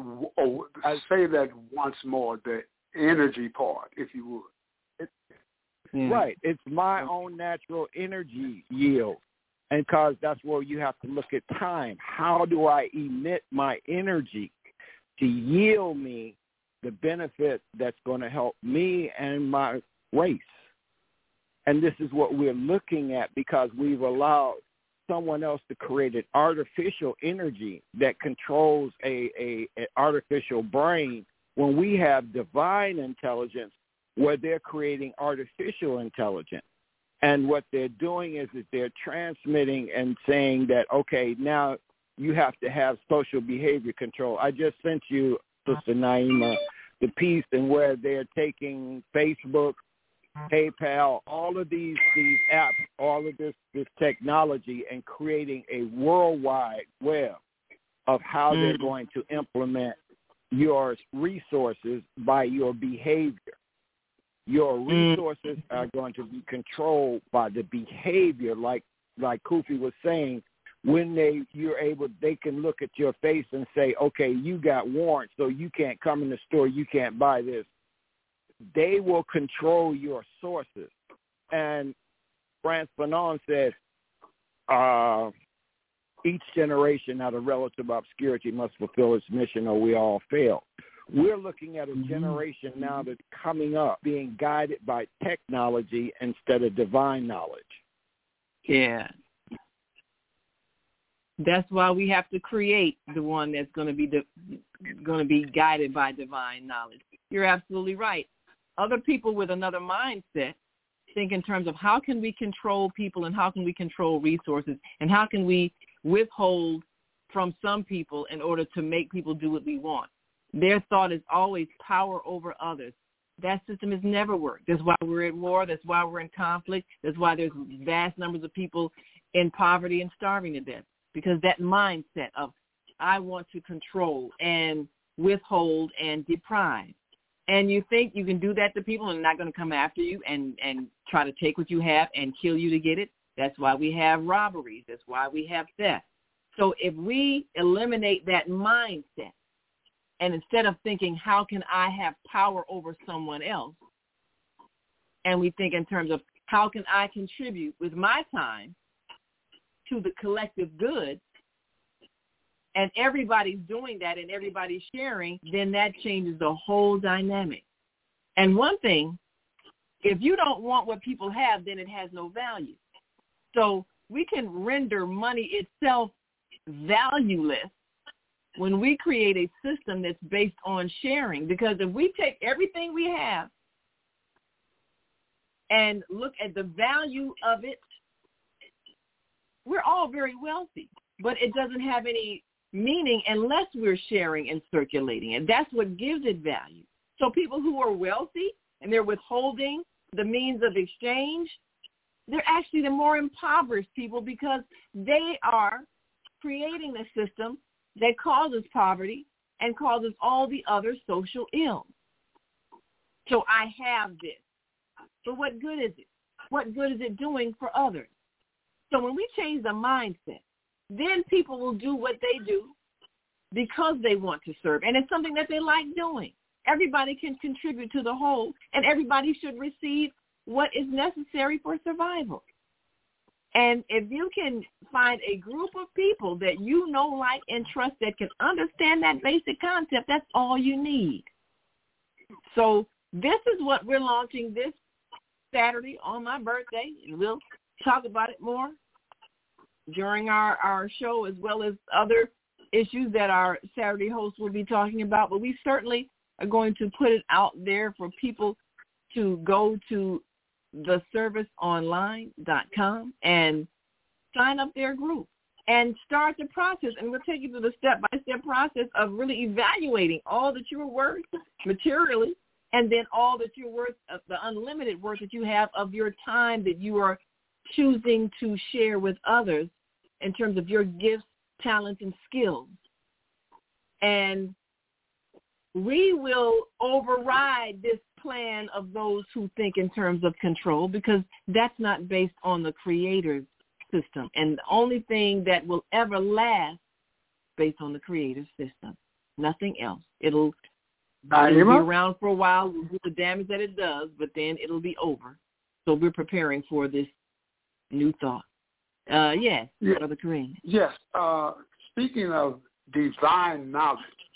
Speaker 7: say that once more, the energy part, if you would.
Speaker 1: Right. It's my own natural energy yield. And because that's where you have to look at time. How do I emit my energy to yield me the benefit that's going to help me and my race? And this is what we're looking at because we've allowed someone else to create an artificial energy that controls a artificial brain when we have divine intelligence where they're creating artificial intelligence. And what they're doing is they're transmitting and saying that, okay, now you have to have social behavior control. I just sent you, Sister Naima, the piece in where they're taking Facebook, PayPal, all of these apps, all of this technology and creating a worldwide web of how they're going to implement your resources by your behavior. Your resources are going to be controlled by the behavior, like Kufi was saying. When they can look at your face and say, okay, you got warrants, so you can't come in the store, you can't buy this. They will control your sources. And Frantz Fanon said, each generation out of relative obscurity must fulfill its mission or we all fail. We're looking at a generation now that's coming up being guided by technology instead of divine knowledge.
Speaker 8: Yeah. That's why we have to create the one that's going to be guided by divine knowledge. You're absolutely right. Other people with another mindset think in terms of how can we control people and how can we control resources and how can we withhold from some people in order to make people do what we want. Their thought is always power over others. That system has never worked. That's why we're at war. That's why we're in conflict. That's why there's vast numbers of people in poverty and starving to death, because that mindset of I want to control and withhold and deprive. And you think you can do that to people and they're not going to come after you and try to take what you have and kill you to get it. That's why we have robberies. That's why we have theft. So if we eliminate that mindset, and instead of thinking, how can I have power over someone else, and we think in terms of how can I contribute with my time to the collective good, and everybody's doing that and everybody's sharing, then that changes the whole dynamic. And one thing, if you don't want what people have, then it has no value. So we can render money itself valueless when we create a system that's based on sharing. Because if we take everything we have and look at the value of it, we're all very wealthy, but it doesn't have any meaning unless we're sharing and circulating, and that's what gives it value. So people who are wealthy and they're withholding the means of exchange, they're actually the more impoverished people because they are creating a system that causes poverty and causes all the other social ills. So I have this. But what good is it? What good is it doing for others? So when we change the mindset, then people will do what they do because they want to serve. And it's something that they like doing. Everybody can contribute to the whole, and everybody should receive what is necessary for survival. And if you can find a group of people that you know, like, and trust that can understand that basic concept, that's all you need. So this is what we're launching this Saturday on my birthday, and we'll talk about it more during our show, as well as other issues that our Saturday hosts will be talking about. But we certainly are going to put it out there for people to go to theserviceonline.com and sign up their group and start the process. And we'll take you through the step-by-step process of really evaluating all that you're worth materially, and then all that you're worth, the unlimited worth that you have of your time that you are choosing to share with others in terms of your gifts, talents, and skills. And we will override this plan of those who think in terms of control, because that's not based on the Creator's system. And the only thing that will ever last based on the Creator's system, nothing else. It'll be around for a while, will do the damage that it does, but then it'll be over. So we're preparing for this new thought. Yes, Brother Kareem.
Speaker 7: Yes. Speaking of divine knowledge,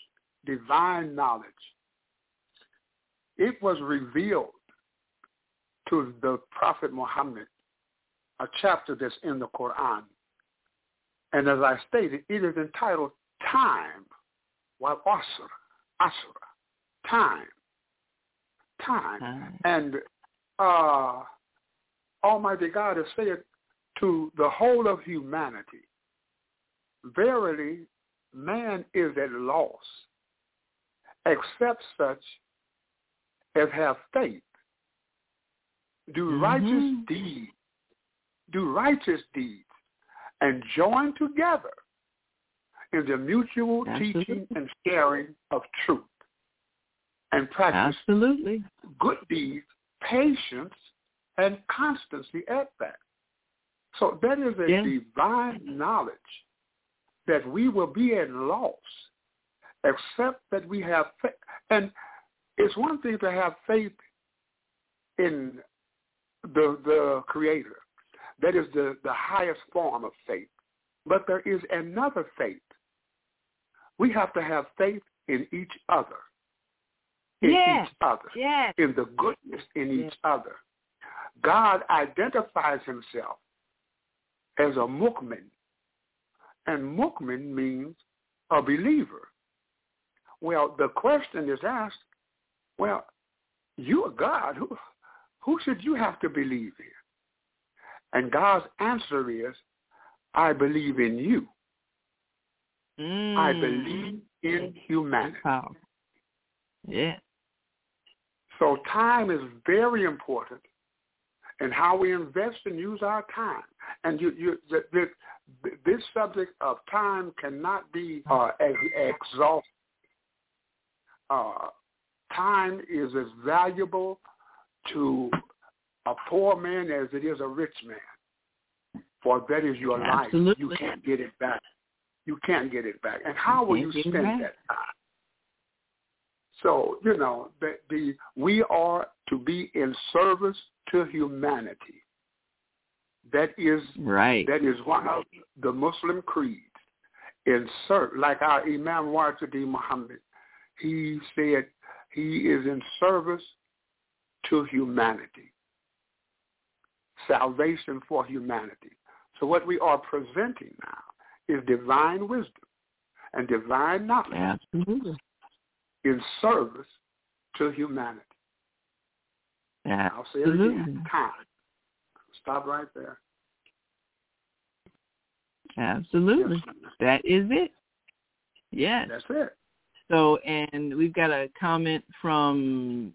Speaker 7: it was revealed to the Prophet Muhammad, a chapter that's in the Quran. And as I stated, it is entitled Time, while Asra, Time. And Almighty God has said to the whole of humanity, verily, man is at loss, except such as have faith, do righteous deeds, and join together in the mutual teaching and sharing of truth, and practice good deeds, patience, and constancy at that. So that is a divine knowledge that we will be at loss except that we have faith. And it's one thing to have faith in the Creator. That is the highest form of faith. But there is another faith. We have to have faith in each other. In the goodness in each other. God identifies himself as a mu'min. And mu'min means a believer. Well, the question is asked, well, you are God. Who should you have to believe in? And God's answer is, I believe in you. I believe in humanity.
Speaker 8: Yeah.
Speaker 7: So time is very important in how we invest and use our time. And this subject of time cannot be exhausted. Time is as valuable to a poor man as it is a rich man. For that is your life. You can't get it back. You can't get it back. And how will you spend that time? So, we are to be in service to humanity. That is one of the Muslim creeds. Like our Imam Wartadi Muhammad, he said he is in service to humanity. Salvation for humanity. So what we are presenting now is divine wisdom.
Speaker 6: and divine knowledge
Speaker 8: Absolutely.
Speaker 6: in service to humanity.
Speaker 8: Absolutely.
Speaker 6: I'll say it again. Time. Stop right there.
Speaker 8: Absolutely.
Speaker 6: Yes.
Speaker 8: That is it. Yes.
Speaker 6: That's it.
Speaker 8: So, and we've got a comment from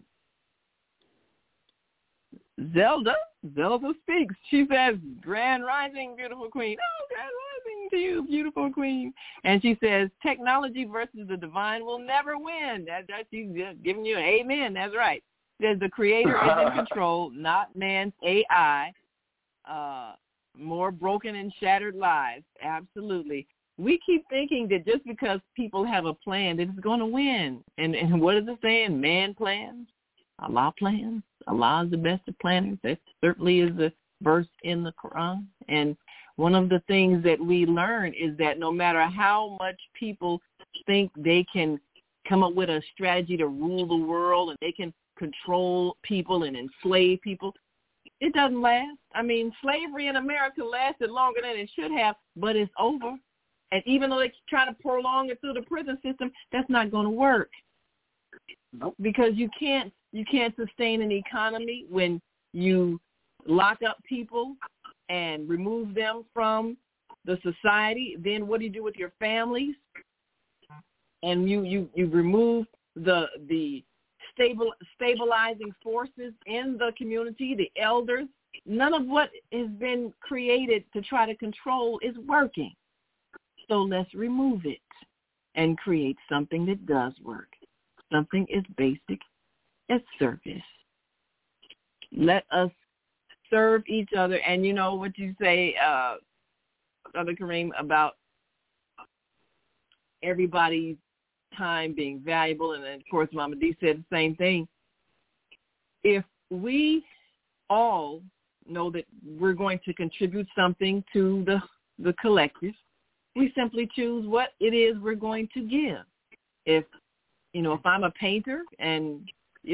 Speaker 8: Zelda. Zelda speaks. She says, "Grand rising, beautiful queen." Oh, grand rising to you, beautiful queen. And she says, "Technology versus the divine will never win." That's she's giving you an amen. That's right. Says the creator is in control, not man's AI. More broken and shattered lives. Absolutely. We keep thinking that just because people have a plan, that it's going to win. And what is it saying? Man plans, Allah plans. Allah is the best of planners. That certainly is a verse in the Quran. And one of the things that we learn is that no matter how much people think they can come up with a strategy to rule the world and they can control people and enslave people, it doesn't last. I mean, slavery in America lasted longer than it should have, but it's over. And even though they're trying to prolong it through the prison system, that's not going to work.
Speaker 6: Nope.
Speaker 8: Because you can't sustain an economy when you lock up people and remove them from the society. Then what do you do with your families? And you remove the stabilizing forces in the community, the elders. None of what has been created to try to control is working. So let's remove it and create something that does work. Something as basic as service. Let us serve each other. And you know what you say, Brother Kareem, about everybody's time being valuable. And then, of course, Mama D said the same thing. If we all know that we're going to contribute something to the collective, we simply choose what it is we're going to give. If I'm a painter and,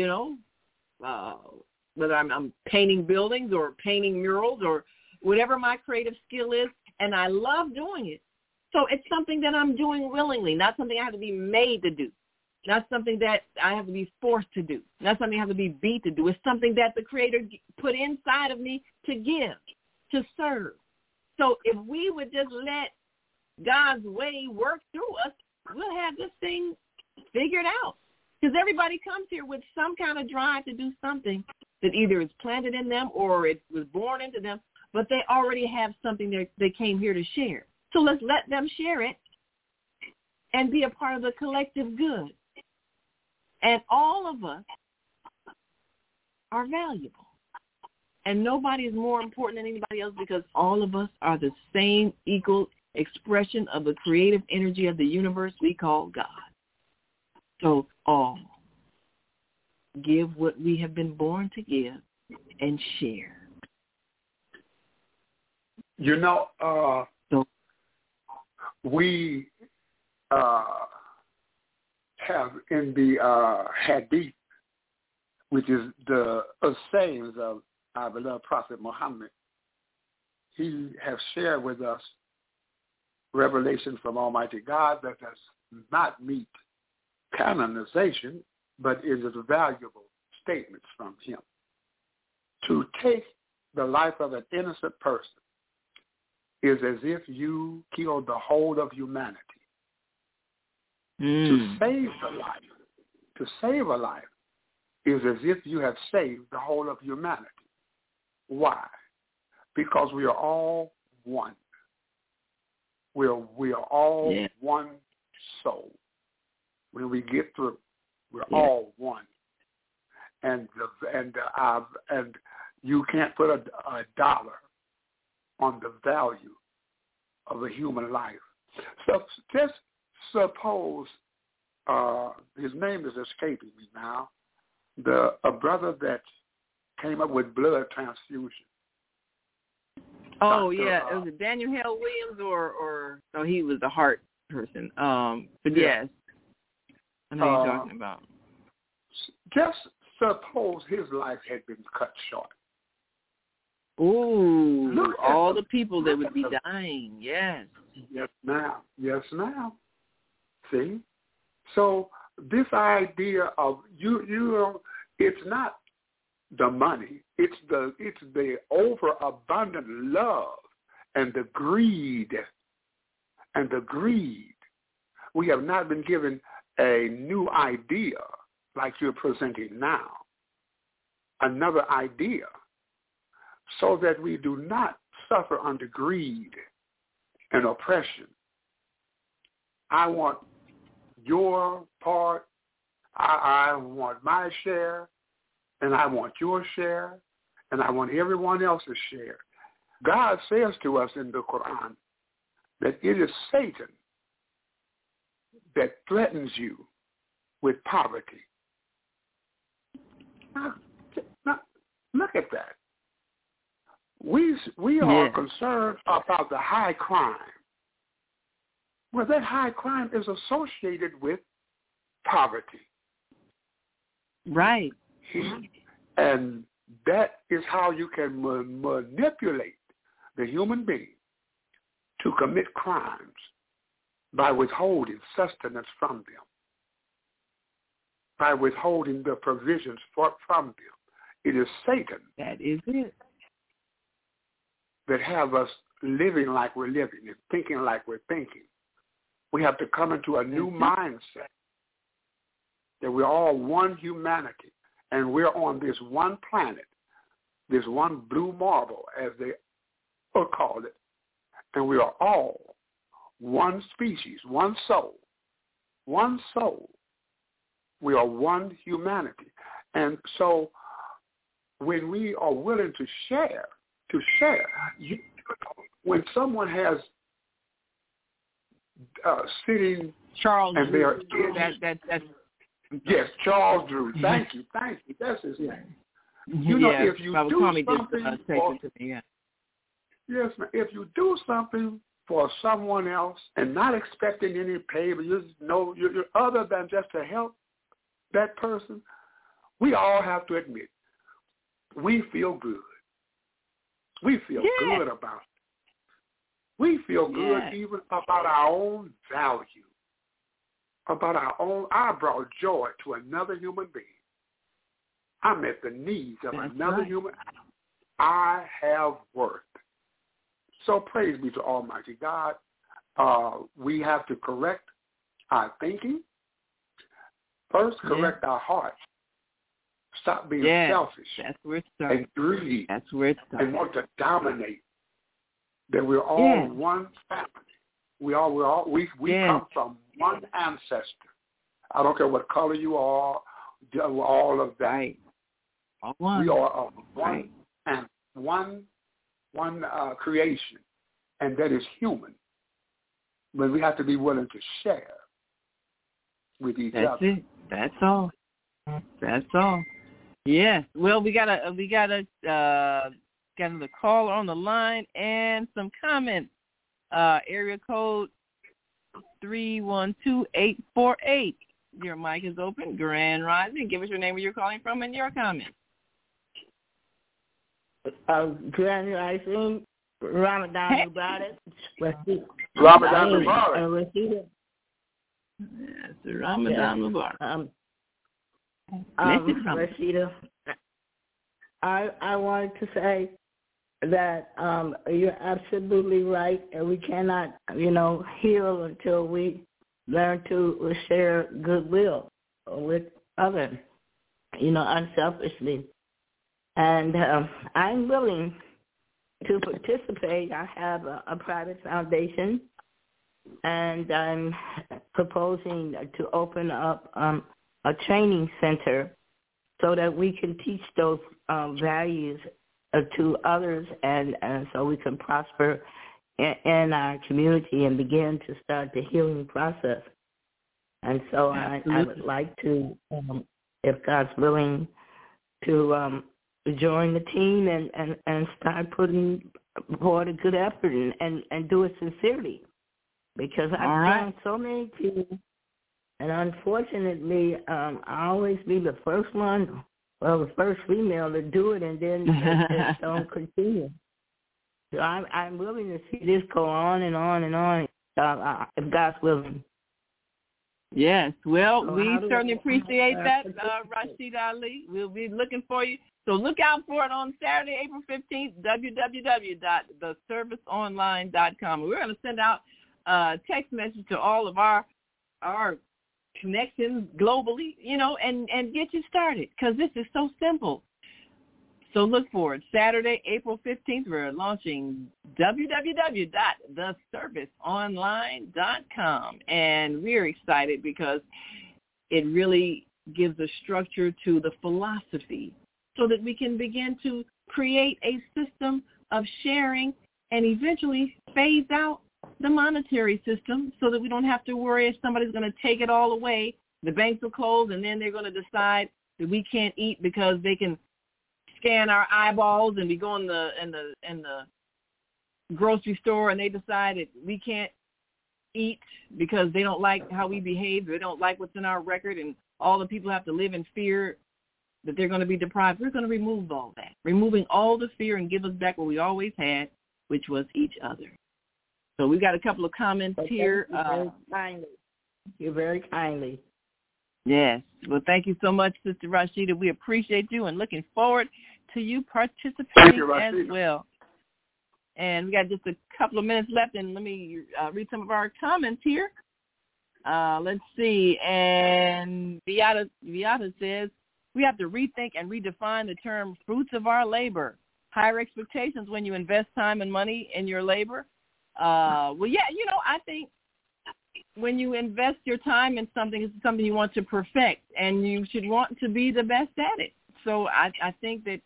Speaker 8: whether I'm painting buildings or painting murals or whatever my creative skill is, and I love doing it. So it's something that I'm doing willingly, not something I have to be made to do, not something that I have to be forced to do, not something I have to be beat to do. It's something that the Creator put inside of me to give, to serve. So if we would just let God's way work through us, we'll have this thing figured out. Because everybody comes here with some kind of drive to do something that either is planted in them or it was born into them, but they already have something that they came here to share. So let's let them share it and be a part of the collective good. And all of us are valuable. And nobody is more important than anybody else because all of us are the same equal expression of the creative energy of the universe we call God. So all give what we have been born to give and share.
Speaker 6: We have in the Hadith, which is the sayings of our beloved Prophet Muhammad, he has shared with us revelation from Almighty God that does not meet canonization, but is valuable statements from him. To take the life of an innocent person is as if you killed the whole of humanity. To save a life is as if you have saved the whole of humanity. Why? Because we are all one. We are all one soul. When we get through, we're all one. And you can't put a dollar on the value of a human life. So just suppose his name is escaping me now. A brother that came up with blood transfusion.
Speaker 8: Oh, yeah. Was it Daniel Hale Williams or no, he was a heart person. But yes, I know you're talking about.
Speaker 6: Just suppose his life had been cut short.
Speaker 8: Ooh, all the people that would be dying, yes.
Speaker 6: Yes, now. See? So this idea of you know, it's not the money. It's the overabundant love and the greed. And the greed. We have not been given a new idea like you're presenting now. Another idea, so that we do not suffer under greed and oppression. I want your part, I want my share, and I want your share, and I want everyone else's share. God says to us in the Quran that it is Satan that threatens you with poverty. Now, look at that. We are concerned about the high crime. Well, that high crime is associated with poverty.
Speaker 8: Right.
Speaker 6: And that is how you can manipulate the human being to commit crimes, by withholding sustenance from them, by withholding the provisions from them. It is Satan.
Speaker 8: That is it.
Speaker 6: That have us living like we're living and thinking like we're thinking. We have to come into a new mindset that we're all one humanity and we're on this one planet, this one blue marble, as they call it, and we are all one species, one soul. One soul. We are one humanity. And so when we are willing to share, when someone has sitting
Speaker 8: Charles
Speaker 6: and
Speaker 8: Drew.
Speaker 6: That's yes, Charles Drew. Thank you. That's his name. You know, if you do something, yes, ma'am. If you do something for someone else and not expecting any pay, but you know, you're other than just to help that person, we all have to admit we feel good. We feel good about it. We feel good even about our own value, about our own. I brought joy to another human being. I met the needs of another human. I have worth. So praise be to Almighty God. We have to correct our thinking. First, correct our hearts. Stop being selfish.
Speaker 8: That's where it starts.
Speaker 6: And greedy.
Speaker 8: That's where it starts.
Speaker 6: And want to dominate. That we're all one family. We come from one ancestor. I don't care what color you are, all of that.
Speaker 8: Right. One.
Speaker 6: We are of one and one creation, and that is human. But we have to be willing to share with each other.
Speaker 8: That's it. That's all. That's all. Yes. Well, we got another caller on the line and some comments. Area code 312848. Your mic is open. Grand Rising. Give us your name, where you're calling from, and your comment.
Speaker 4: Grand Rising. Ramadan Mubarak.
Speaker 6: Ramadan Mubarak.
Speaker 8: Yes, Ramadan Mubarak.
Speaker 4: Rashida, I wanted to say that you're absolutely right, and we cannot, heal until we learn to share goodwill with others, unselfishly. And I'm willing to participate. I have a private foundation, and I'm proposing to open up a training center so that we can teach those values to others, and so we can prosper in our community and begin to start the healing process. And so I would like to, if God's willing, to join the team and start putting forward a good effort and do it sincerely, because I've found so many people. And unfortunately, I always be the first one, the first female to do it, and then just don't continue. So I'm willing to see this go on and on and on, if God's willing.
Speaker 8: Yes. Well, we certainly appreciate that, Rashid Ali. We'll be looking for you. So look out for it on Saturday, April 15th, www.theserviceonline.com. We're going to send out a text message to all of our connections globally, and get you started, because this is so simple. So look for it. Saturday, April 15th, we're launching www.theserviceonline.com. And we're excited because it really gives a structure to the philosophy so that we can begin to create a system of sharing and eventually phase out the monetary system so that we don't have to worry if somebody's going to take it all away. The banks will close, and then they're going to decide that we can't eat because they can scan our eyeballs, and we go in the grocery store and they decide that we can't eat because they don't like how we behave, they don't like what's in our record, and all the people have to live in fear that they're going to be deprived. We're going to remove all that, removing all the fear and give us back what we always had, which was each other. So we've got a couple of comments here.
Speaker 4: You're very kindly.
Speaker 8: Yes. Well, thank you so much, Sister Rashida. We appreciate you and looking forward to you participating as well. And we got just a couple of minutes left, and let me read some of our comments here. Let's see. And Viata says, we have to rethink and redefine the term fruits of our labor. Higher expectations when you invest time and money in your labor. I think when you invest your time in something, it's something you want to perfect, and you should want to be the best at it. So I think that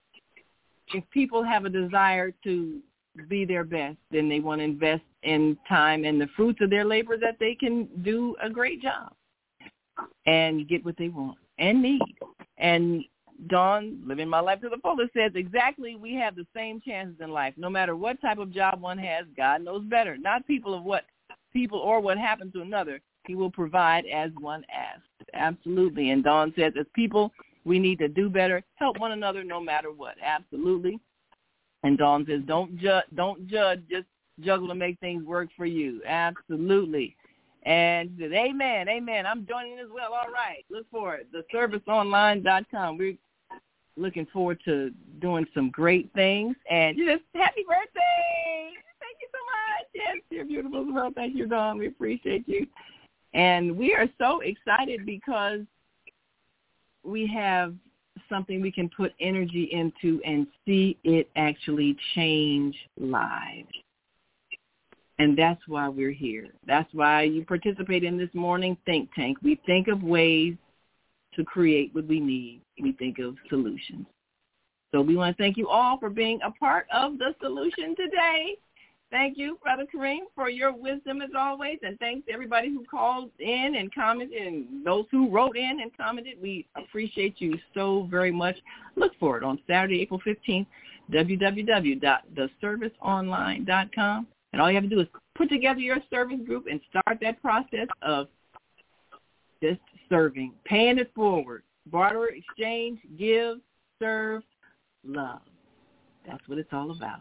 Speaker 8: if people have a desire to be their best, then they want to invest in time and the fruits of their labor that they can do a great job and get what they want and need. And Dawn, living my life to the fullest, says exactly, we have the same chances in life. No matter what type of job one has, God knows better. Not people or what happened to another. He will provide as one asks. Absolutely. And Dawn says, as people, we need to do better, help one another no matter what. Absolutely. And Dawn says, don't judge, just juggle to make things work for you. Absolutely. And she says, amen, I'm joining as well. All right, look for it, theserviceonline.com. We're looking forward to doing some great things. And just happy birthday. Thank you so much. Yes, you're beautiful as well. Thank you, Dawn. We appreciate you. And we are so excited because we have something we can put energy into and see it actually change lives. And that's why we're here. That's why you participate in this morning think tank. We think of ways to create what we need. We think of solutions. So we want to thank you all for being a part of the solution today. Thank you, Brother Kareem, for your wisdom as always. And thanks to everybody who called in and commented and those who wrote in and commented. We appreciate you so very much. Look for it on Saturday, April 15th, www.theserviceonline.com. And all you have to do is put together your service group and start that process of just serving, paying it forward, barter, exchange, give, serve, love. That's what it's all about.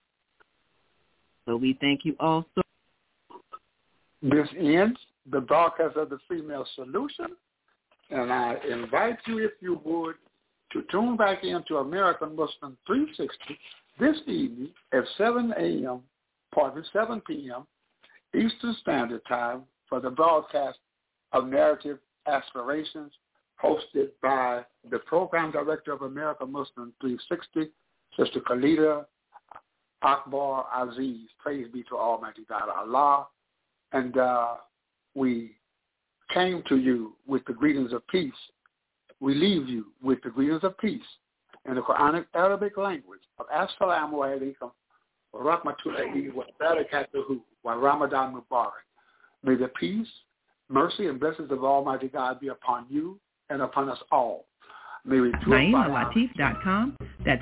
Speaker 8: So we thank you all so much.
Speaker 6: This ends the broadcast of the Female Solution, and I invite you, if you would, to tune back into American Muslim 360 this evening at 7 p.m. Eastern Standard Time for the broadcast of Narrative Aspirations, hosted by the Program Director of American Muslim 360, Sister Khalida Akbar Aziz. Praise be to Almighty God Allah. And we came to you with the greetings of peace. We leave you with the greetings of peace in the Quranic Arabic language of Assalamu alaikum wa rahmatullahi wa barakatuhu wa Ramadan Mubarak. May the peace, mercy, and blessings of Almighty God be upon you and upon us all. May we
Speaker 9: NaimaLatif.com. That's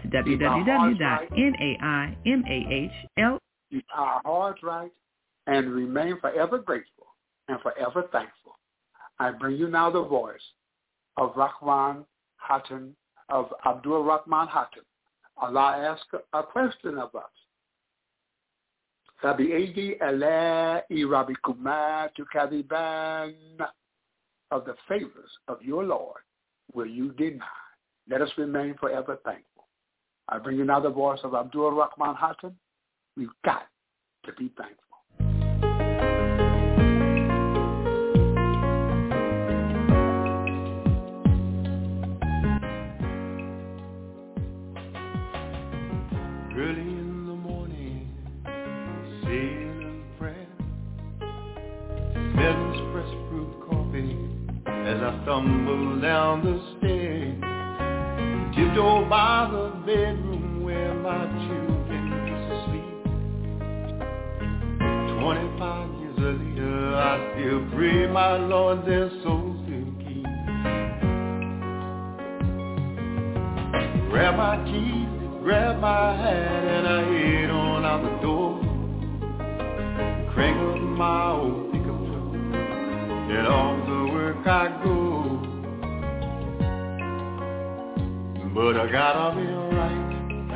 Speaker 9: www.NaimaHL.
Speaker 6: Keep our hearts right and remain forever grateful and forever thankful. I bring you now the voice of Rahman Hatton, of Abdul Rahman Hatton. Allah asked a question of us.
Speaker 7: Rabbi Adi Alai Rabbi Kumar to Kadiban. Of the favors of your Lord will you deny. Let us remain forever thankful. I bring you now the voice of Abdul Rahman Hatton. We've got to be thankful.
Speaker 3: Early in the morning, say a prayer, smell fresh brewed coffee as I stumble down the stairs, tiptoe by the bedroom where my children used to sleep. 25 years later, I still pray my Lord their souls will keep. Grab my keys, grab my hat, and I head on out the door. Crank up my old pickup truck, and off the work I go. But I gotta be right,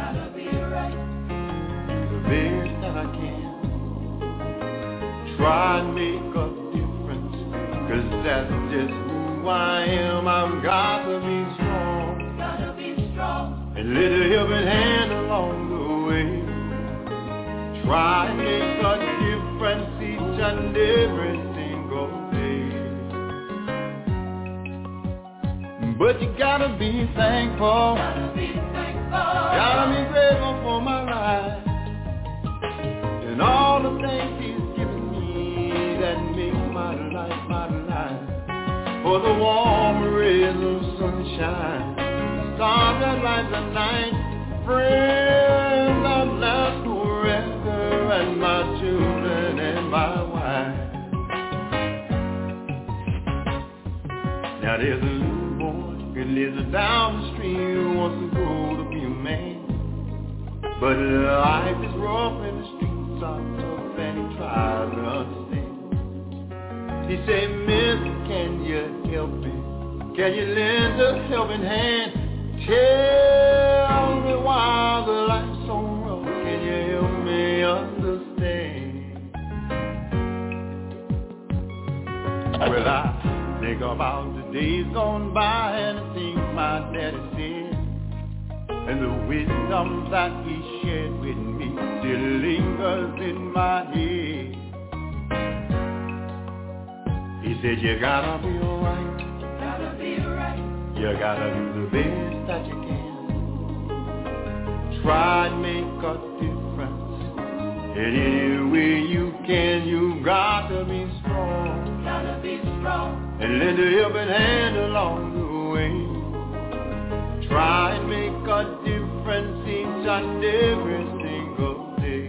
Speaker 3: the best that I can. Try and make a difference, 'cause that's just who I am. I've got to be strong, and let a helping hand along the way. Try and make a difference each and every single day. But you gotta be thankful, gotta be grateful for my life, and all the things He's given me that make my life my life. For the warm rays of sunshine, stars that light the night, friends that last forever, and my children and my wife. Now there's a little boy who lives down the street who wants to grow to be a man, but life is rough and the streets are tough, and he tries to understand. He said, "Mister, can you help me? Can you lend a helping hand? Tell me why the life's so rough. Can you help me understand?" Well, I think about the days gone by and the things my daddy said, and the wisdom that he shared with me still lingers in my head. He said, "You gotta be alright, you gotta do the best that you can. Try and make a difference in any way you can. You got to be strong, and lend a helping hand along the way. Try and make a difference each and every single day.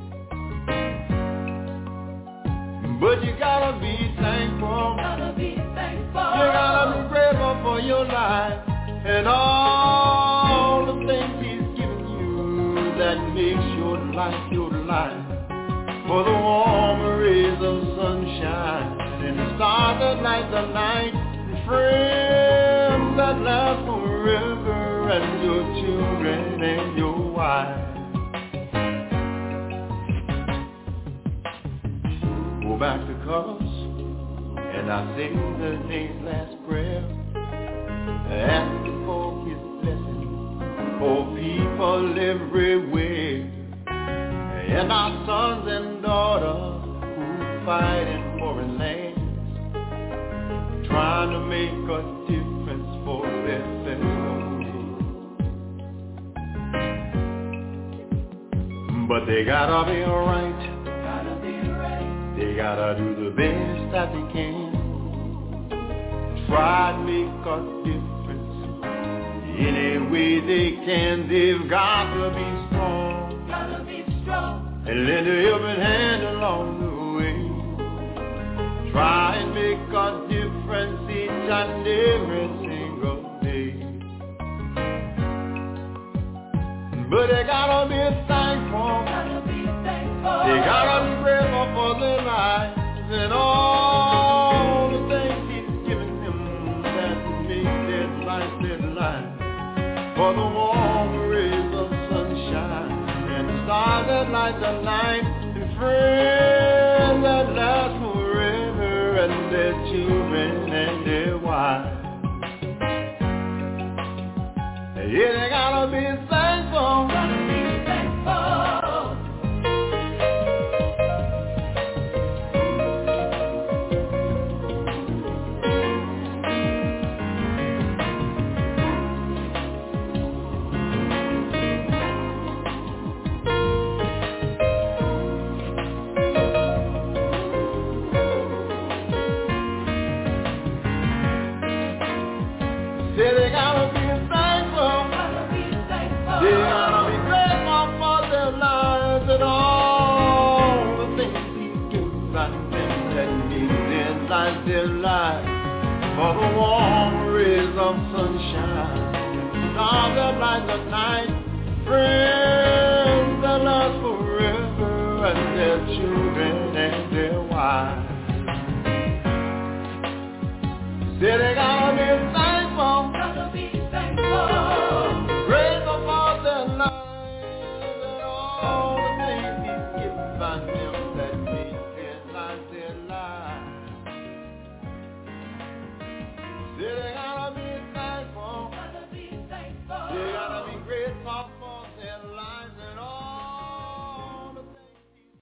Speaker 3: But you gotta be thankful, you gotta be grateful for your life, and all the things He's given you that makes your life your life. For the warm rays of sunshine, and the stars that light the night, and friends that last forever, and your children and your wife. Go back to colors, and I say the day's last prayer, asking for His blessing for people everywhere, and our sons and daughters who fight in foreign lands, trying to make a difference for their fellow men. But they gotta be alright, they gotta do the best that they can. Try to make a difference any way they can. They've got to be strong, and lend a helping hand along the way. Try and make a difference each and every single day. But they gotta be thankful, they gotta be grateful for their lives and all the things He's given them that make their life their life. For the warm rays of sunshine and the stars that light the night, and and their children and their wives. Yeah, they gotta be thankful. Gotta be thankful. Yeah, they gotta be thankful. They gotta be grateful for their lives and all the things He do right them that need their life, for the warm rays of sunshine, all the light of night, friends that last forever, and their children and their wives. Say they gotta be thankful. Gotta be thankful. Grateful for their lives and all the things He's given by them that made their lives. Say they gotta be thankful. Gotta be thankful. They gotta be grateful for their lives and all the things.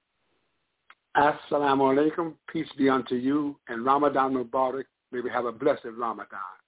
Speaker 7: Assalamu alaikum. Peace be unto you, and Ramadan Mubarak. May we have a blessed Ramadan.